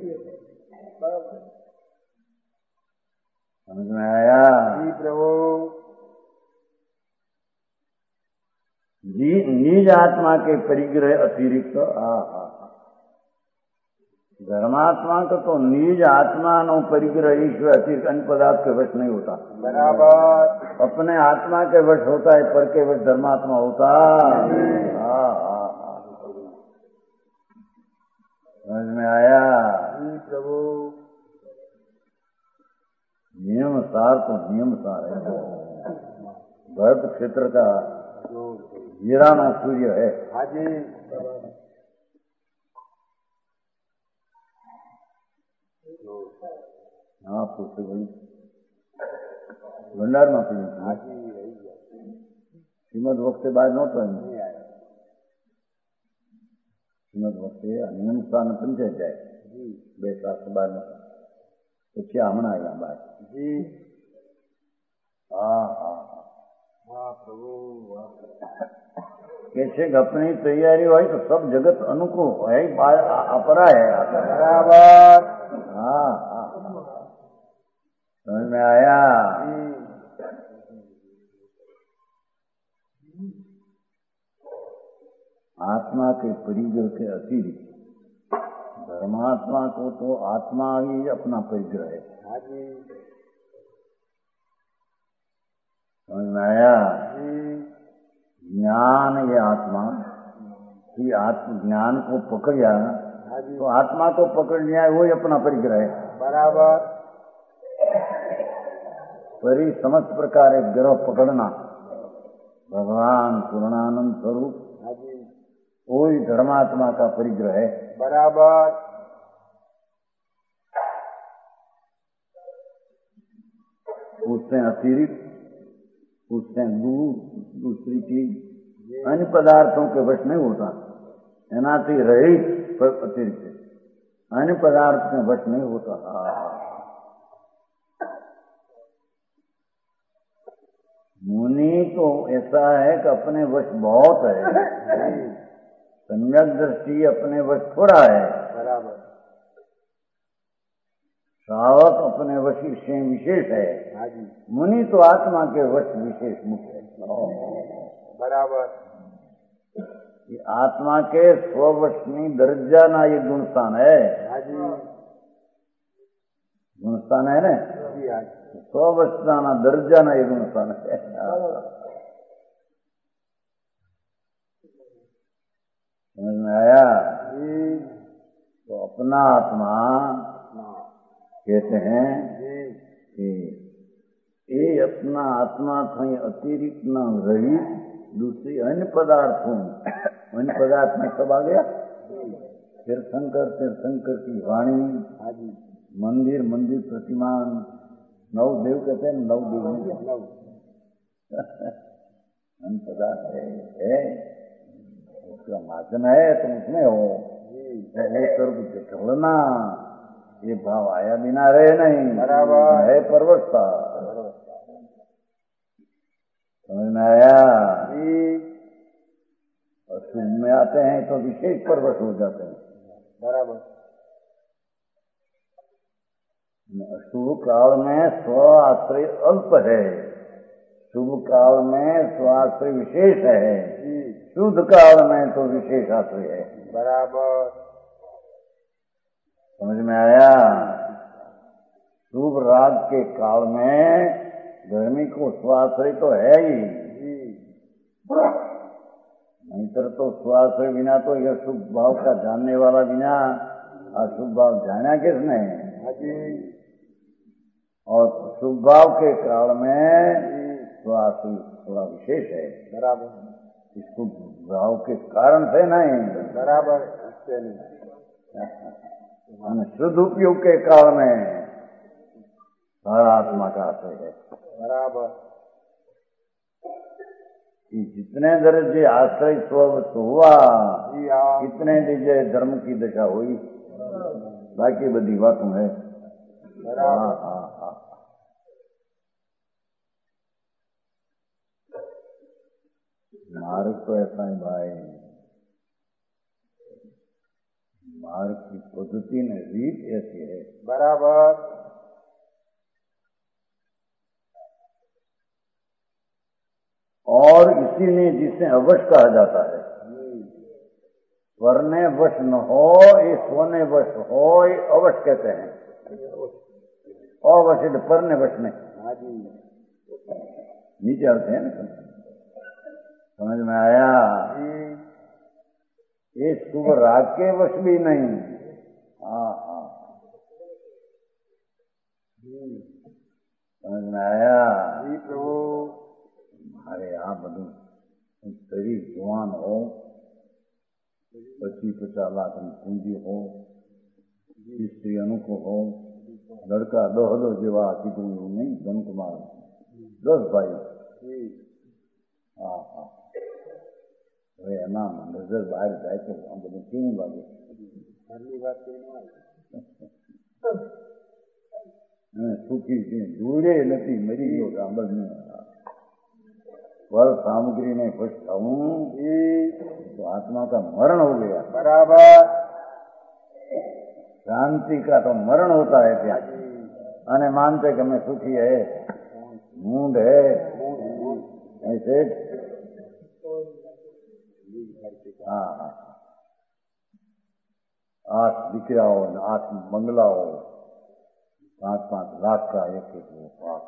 समझ में आया जी प्रभु जी निज आत्मा के परिग्रह अतिरिक्त आ हा धर्मात्मा का तो निज आत्मा नो परिग्रह ईश्वर अतिरिक्त अन्य पदार्थ के वश नहीं होता बराबर अपने आत्मा के वश होता है पर के वश धर्मात्मा होता हाँ हाँ हाँ समझ में आया जी प्रभु नियम सार तो नियम सार है भरत क्षेत्र का हीराना सूर्य है हाजी हाँ पूछते भाई भंडार में पड़ी श्रीमद वक्त बाद न तो શ્રીમદ વખતે નિયમ સ્થાન પંચાયત જાય બે ક્લાસ બાર પછી હમણાં આવ્યા બાર હા હા હા કે છે કે अपनी तैयारी હોય તો सब जगत अनुकूल હોય अपरा है बराबर हाँ हाँ समझ में आया आत्मा के परिग्रह के अतिरिक्त धर्मात्मा को तो आत्मा ही अपना परिग्रह है समझ में आया ज्ञान ये आत्मा कि आत्म ज्ञान को पकड़िया तो आत्मा को पकड़ लिया वो ही अपना परिग्रह है बराबर परि समस्त प्रकार एक ग्रह पकड़ना भगवान पूर्णानंद स्वरूप वही धर्मात्मा का परिग्रह है बराबर उससे अतिरिक्त उससे दूर दूसरी चीज अन्य पदार्थों के वश नहीं होता एनाથી रहित अतिरिक्त अन्य पदार्थ में वश नहीं होता मुनि तो ऐसा है कि अपने वश बहुत है सम्यक दृष्टि अपने वश थोड़ा है बराबर श्रावक अपने वश से विशेष है मुनि तो आत्मा के वश विशेष मुख्य है बराबर ये आत्मा के स्ववशनी दर्जा ना ये गुणस्थान है गुणस्थान है ना स्ववशना ना दर्जा ना ये गुणस्थान है समझ में आया तो अपना आत्मा कहते हैं कि ये अपना आत्मा कहीं अतिरिक्त न रही दूसरी अन्य पदार्थों अन्य पदार्थ में सब आ गया फिर शंकर फिर शंकर की वाणी मंदिर मंदिर प्रतिमान नव देव कहते हैं नव देव अन्य पदार्थ है, है उसका माचन है तो उसमें हो वो सर्व ढलना ये भाव आया बिना रहे नहीं बराबर है परवशता समझ में आया और शुभ में आते हैं तो विशेष परवश हो जाते हैं बराबर शुभ काल में स्व आश्रय अल्प है शुभ काल में स्वाश्रय विशेष है शुद्ध काल में तो विशेष आश्रय है बराबर समझ में आया शुभ राग के काल में धर्मी को स्वाश्रय तो है ही नहीं तो स्वाश्रय बिना तो यह शुभ भाव का जानने वाला बिना अशुभ भाव जाना किसने और शुभ भाव के काल में स्वाश्रय थोड़ा विशेष है बराबर इसको भाव के कारण से नहीं बराबर इससे नहीं शुद्ध उपयोग के काल में हर आत्मा का आश्रय है बराबर जितने दर्जे आश्रय स्ववस्त हुआ इतने दीजिए धर्म की दशा हुई बाकी बड़ी बातों है हाँ हाँ हाँ मार्ग तो ऐसा है भाई मार्ग की पद्धति ने रीत ऐसी है बराबर और इसीलिए जिसे अवश्य कहा जाता है वरने वश न हो ये सोने वश हो ये अवश्य कहते हैं अवश्य परने वश नहीं नीचे आते हैं ना समझ में आया ये शुभ राग के वश भी नहीं हाँ हाँ समझ में आया जी प्रभु अरे આ બધું શરીર જુવાન હો પચીસ પચાસ લાખની પૂંજી હો સ્ત્રી અનુકૂળ હો લડકા દોહદો જેવા કીધું એવું નહીં ધનકુમાર દસ ભાઈ હા હા હવે એમાં નજર બહાર જાય તો આ બધું કેવું લાગે ઘરની વાત સુખી છે જોડે નથી મરી ગયો સાંભળ पर सामग्री ने खुश हूं तो आत्मा का मरण हो गया। बराबर। शांति का तो मरण होता है क्या? अने मानते कि मैं सुखी है, मूड है, ऐसे। हाँ हाँ, आठ दिखरा हो, आठ बंगला हो, पांच पांच लाख का एक एक वो पास,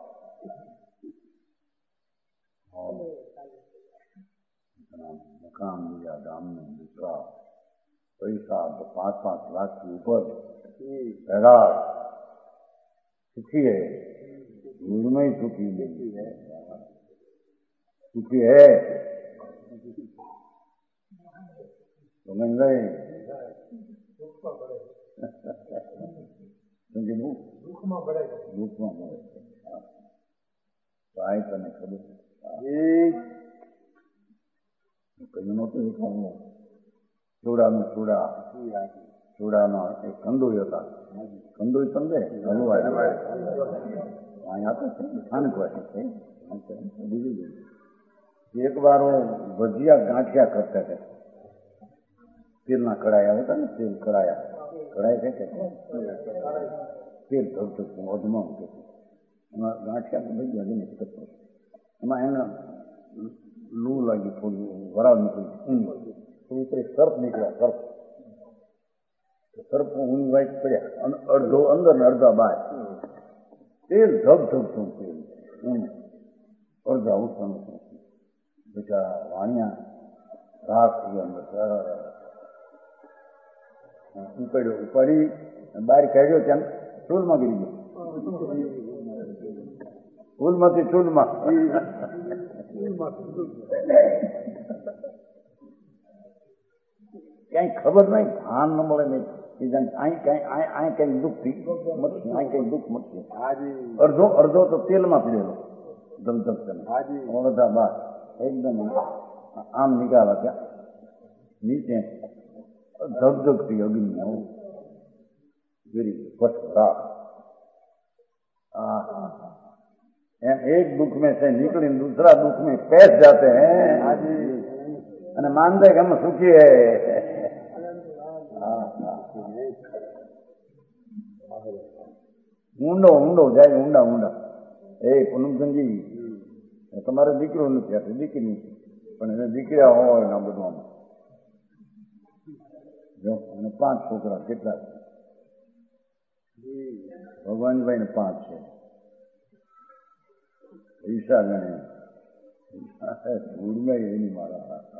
मकान लिया दाम में, दूसरा पैसा तो पांच पांच लाख की ऊपर पैदा, सुखी है, भूल में ही सुखी नहीं है, सुखी है समझ गए? दुख में बढ़े, दुख में बढ़े, काय तने खबर કયું નહોતું વિચારવું. ચૂડાનું ચૂડા ચૂડાનો એક કંદોઈ હતા. કંદોઈ સમજે હલવા અહીંયા તો સ્થાનિક ભાષા છે. બીજું એક વાર હું ભજીયા ગાંઠિયા કરતા હતા. તેલના કડાયા હતા ને, તેલ કડાયા કડાય છે કે તેલ ધરતું અધમાં હતું એમાં ગાંઠિયા ભજીયા જઈને કરતો. એમાં એને लू लगी, थोड़ी वरा निकली ऊन, तो ऊपर एक सर्प निकला, सर्प तो सर्प को ऊन वाइट पड़ा, अर्धो अंदर ने अर्धा बाहर, तेल धब धब तो तेल ऊन अर्धा ऊपर बेटा वाणिया रात के अंदर उपड़ी उपड़ी बाहर काढ़ो त्या चूल में गिरी गयो, चूल में चूल में कहीं खबर नहीं, भान न મળે नहीं, आई कहीं आई आई कहीं दुख थी मच्छी, आई कहीं दुख मच्छी, अर्धो अर्धो तो तेल में पीड़ेलो दम दम करने और अर्धा बार एकदम आम निकाला क्या नीचे धक धक थी अग्नि में गिरी फर्स्ट रात। एक दुख में से निकली दूसरा दुख में पैस जाते हैं અને માનते कि हम सुखी है। ઊંડો ઊંડો જાય, ઊંડા ઊંડા. એ પૂનમચંદજી તમારે દીકરો નથી, આટલી દીકરી નથી, પણ એને દીકરા હોય ને બધું અને પાંચ છોકરા કેટલા ભગવાનભાઈ ને પાંચ છે. ईशा गणे धूल में ये नहीं मारा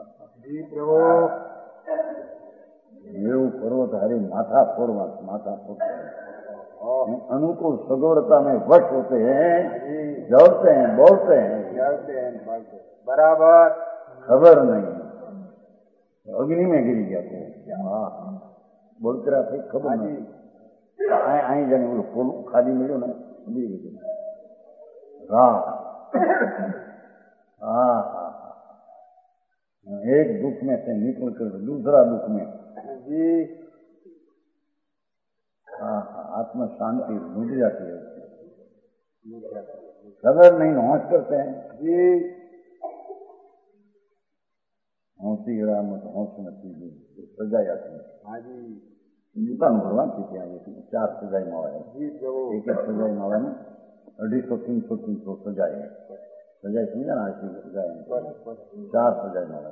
એવું પર્વત હરી माथा फोड़वा माथा फोड़ते हैं, अनुकूल सगवड़ता में वश होते हैं, जलते हैं, बोलते हैं, बराबर खबर नहीं, अग्नि में गिरी गया तो हाँ बोलते रहा थे खबर नहीं. आई आई जाने वो पोल खाली मिलो ना हाँ हाँ हाँ, एक दुख में से निकल कर दूसरा दुख में जी हाँ आत्मा शांति मिल जाती है, खबर नहीं होश करते हैं जी. होती मत होश નથી સજા जाती है. हाँ जी દુકાન ભરવાની છે ત્યાં ચાર સજાઈ માં આવે, એક એક સજાઈ માં આવે ને અઢીસો तीनसौ तीनसौ सजाए सजाए समझा ना, ऐसी सजाए चार सजाए मारा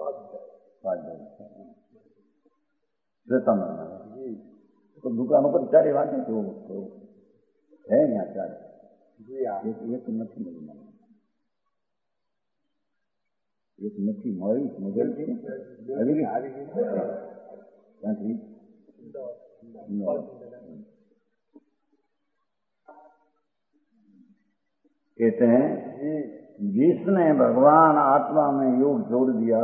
श्वेता तो दुकानों पर चारे वाटे तो है यहाँ चार एक एक नथी मिली मारा, एक नथी मारी मगर थी क्या थी कहते हैं जिसने भगवान आत्मा में योग जोड़ दिया,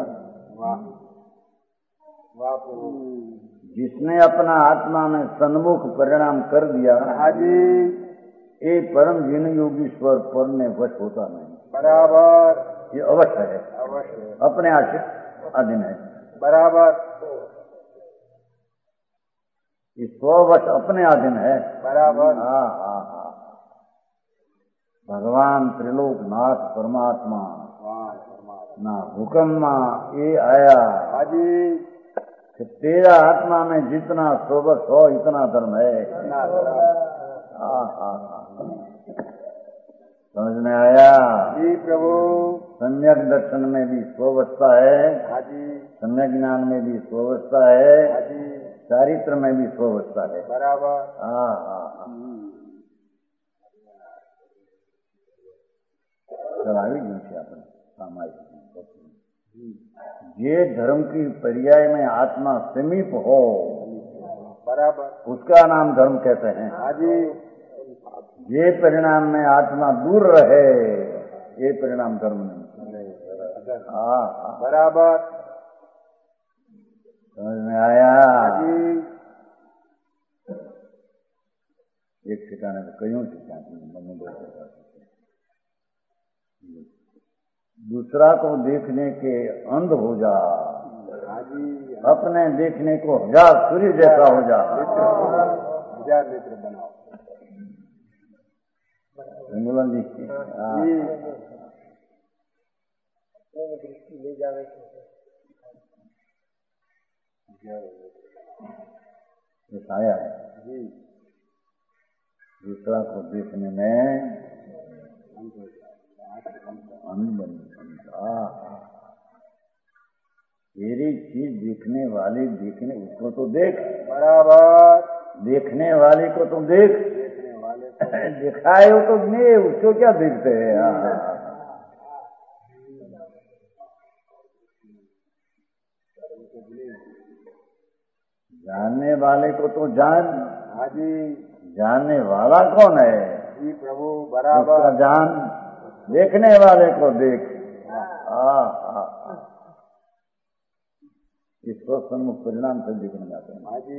जिसने अपना आत्मा में सन्मुख परिणाम कर दिया, ये परम जिन योगीश्वर पर ने वश होता नहीं. बराबर ये अवश्य है, अवश्य अपने आश्रित अधीन है. बराबर ये स्ववश अपने अधीन है. बराबर हाँ हाँ हाँ भगवान त्रिलोकनाथ परमात्मा ना हुक्म में ये आया हाजी कि तेरा आत्मा में जितना सोबत हो इतना धर्म है। हाँ हाँ समझ में आया जी प्रभु। सम्यक दर्शन में भी स्ववस्था है, हाजी सम्यक ज्ञान में भी स्ववस्था है, हाजी चारित्र में भी स्ववस्था है। बराबर। हाँ हाँ हाँ चलावी गई છે આપણે સામાજિક જે धर्म की पर्याय में आत्मा समीप हो बराबर उसका नाम धर्म कहते हैं। हाजी ये परिणाम में आत्मा दूर रहे ये परिणाम धर्म नहीं। हाँ हाँ बराबर समझ में आया। हाजी एक ठिकाने तो कईयों ठिकाने दूसरा को देखने के अंध हो जा, हाजी अपने देखने को हजार सूर्य जैसा हो जा। हजार मित्र बनाओ रंगोलन जी हाँ। दृष्टि ले जावे आया है जी दूसरा को देखने में अंध बन तेरी चीज देखने वाली देखने उसको तो देख बराबर देखने वाले को तो देख देखने वाले को दिखाए हो तो नहीं उसको क्या देखते हैं। जानने वाले को तो जान। हाजी जानने वाला कौन है जी प्रभु बराबर उसका जान देखने वाले को देख। हाँ हाँ इसको सन्मुख परिणाम से देखने जाते हैं। हाजी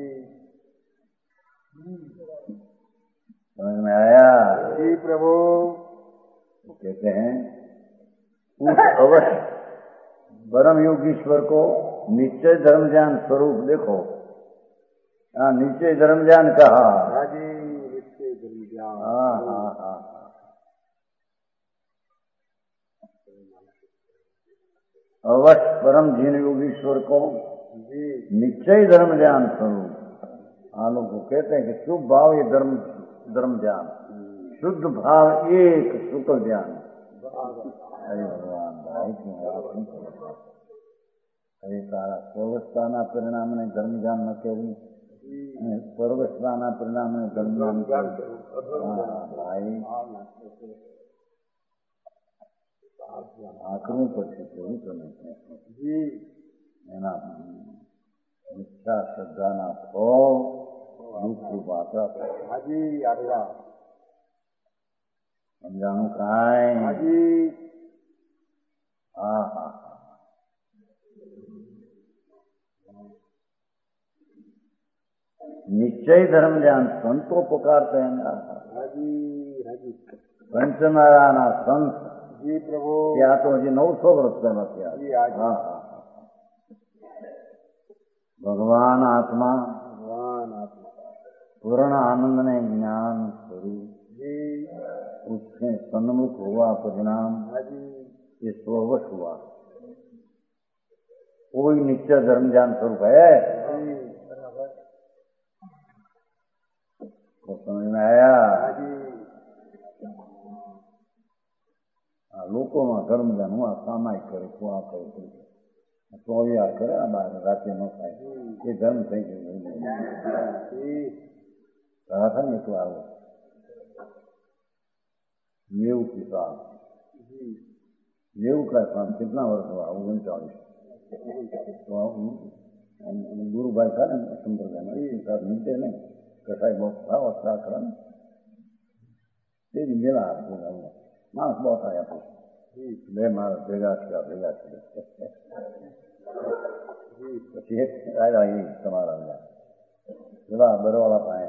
समझ में आया जी प्रभु। तो कहते हैं उस अवश्य परम योगीश्वर को निश्चय धर्म ज्ञान स्वरूप देखो। हाँ निश्चय धर्म ज्ञान कहा। हाजी निश्चय धर्म ज्ञान। हाँ हाँ हाँ अवश्य परम जीन योगीश्वर को जी निश्चय धर्म ज्ञान स्वरूप आलों को कहते हैं कि शुभ भाव ये धर्म धर्म ज्ञान शुद्ध भाव एक शुक्ल ज्ञान। अरे भगवान भाई क्यों अरे तारा स्वस्थाना परिणाम ने धर्म ज्ञान न करी सर्वस्थाना परिणाम ने धर्म ज्ञान भाई આકરું પડશે કેવું તમે जी એના નિષ્ઠા શ્રદ્ધાના ફળ દુઃખ રૂપ આશા हाजी आज्ञा સમજાણું કાંઈ हाजी હા હા निश्चय धर्म ज्ञान संतो पुकारते हैं। हाजी हाजी पंचनारायणा संत जी प्रभु ત્યાં તો હજી નવસો વર્ષ પહેલા થયા। जी हाजी હા હા ભગવાન આત્મા भगवान आत्मा पूर्ण आनंद ने ज्ञान स्वरूप जी उससे सन्मुख हुआ परिणाम हाजी ये स्ववश हुआ। कोई निश्चय धर्म ज्ञान स्वरूप है जी बराबर तो समझ में आया। हाजी લોકોમાં ધર્મ જ્ઞાન હું આ સામાયિક કરે તો આ કરે ચોવિયાર કરે ને બહાર રાતે ન થાય એ ધર્મ થઈ ગયું था ને એટલું આવે નેવું કિસ્સા નેવું ક્લાસ કેટલા વર્ષ ઓગણચાળીસ ગુરુભાઈ था ને સંપ્રદાયમાં નીચે નહીં કસાઈ બહુ ભાવ અસ્ત્રા કરે ને તે જ મેળા આપે માણસ બહુ થાય આપે બે માણસ ભેગા થયા ભેગા થયા પછી એક આવ્યા એ તમારા પેલા બરવાળા પાસે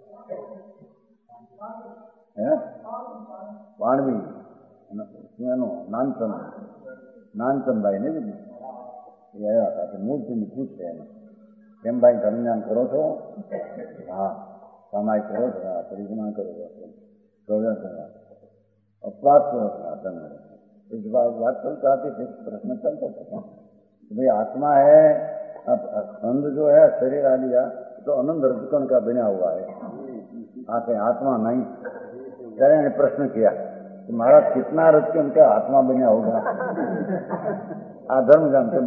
હે વાણવી એનો નાનચંદ નાનચંદભાઈ ને એ આવ્યા હતા તો મૂર્તિની પૂછે એને કેમ ભાઈ ધર્મજ્ઞાન કરો છો? હા સામાયિક કરો છો? હા પરિક્રમા કરો છો? પ્રવચન કરવા અપાસ કરો છો? इस बात बात चलता आती थी, प्रश्न चलता था भाई आत्मा है, अब स्कंद जो है शरीर आ लिया तो अनंत रजकण का बना हुआ है, आते आत्मा नहीं। जरा ने प्रश्न किया कि महाराज कितना रजकण का आत्मा बना होगा? आ धर्म जानते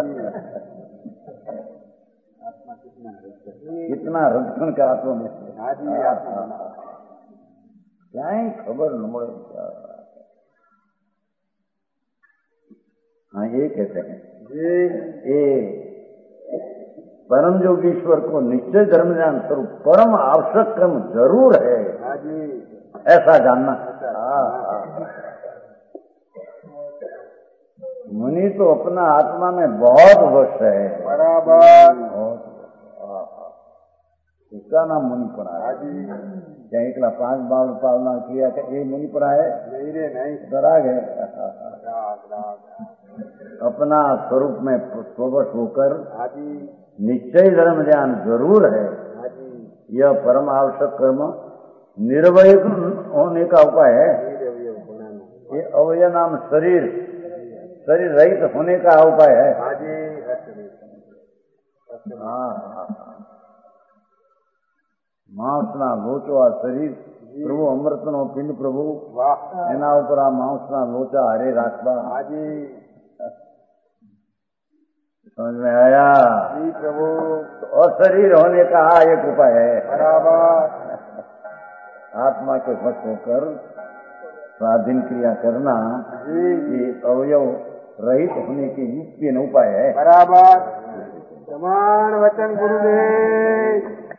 कितना रजकण का आत्मा में क्या ही खबर न મળે। हाँ ये कहते हैं ये परम योगीश्वर को निश्चय धर्म ज्ञान स्वरूप परम आवश्यक कर्म जरूर है, ऐसा जानना। मुनि तो अपना आत्मा में बहुत वश है, बराबर, उसका नाम मुनि पड़ा है। क्या एकला पांच बाल पालना किया कि ये मुनि पड़ा है? नहीं रे नहीं, दराग है। अपना स्वरूप में स्ववश होकर निश्चय धर्म ज्ञान जरूर है, यह परम आवश्यक कर्म निर्वय होने का उपाय है। ये अवयव नाम शरीर, शरीर रहित होने का उपाय है। हाँ, मांसना लोचो शरीर प्रभु अमृतनो पिंड प्रभु एना ऊपर आ मांसना लोचा हरे राखवा। समझ में आया? जी प्रभु। और शरीर होने का एक उपाय है, बराबर, आत्मा के वश होकर स्वाधीन क्रिया करना, ये अवयव रहित होने के युक्ति उपाय है, बराबर। समान वचन गुरुदेव।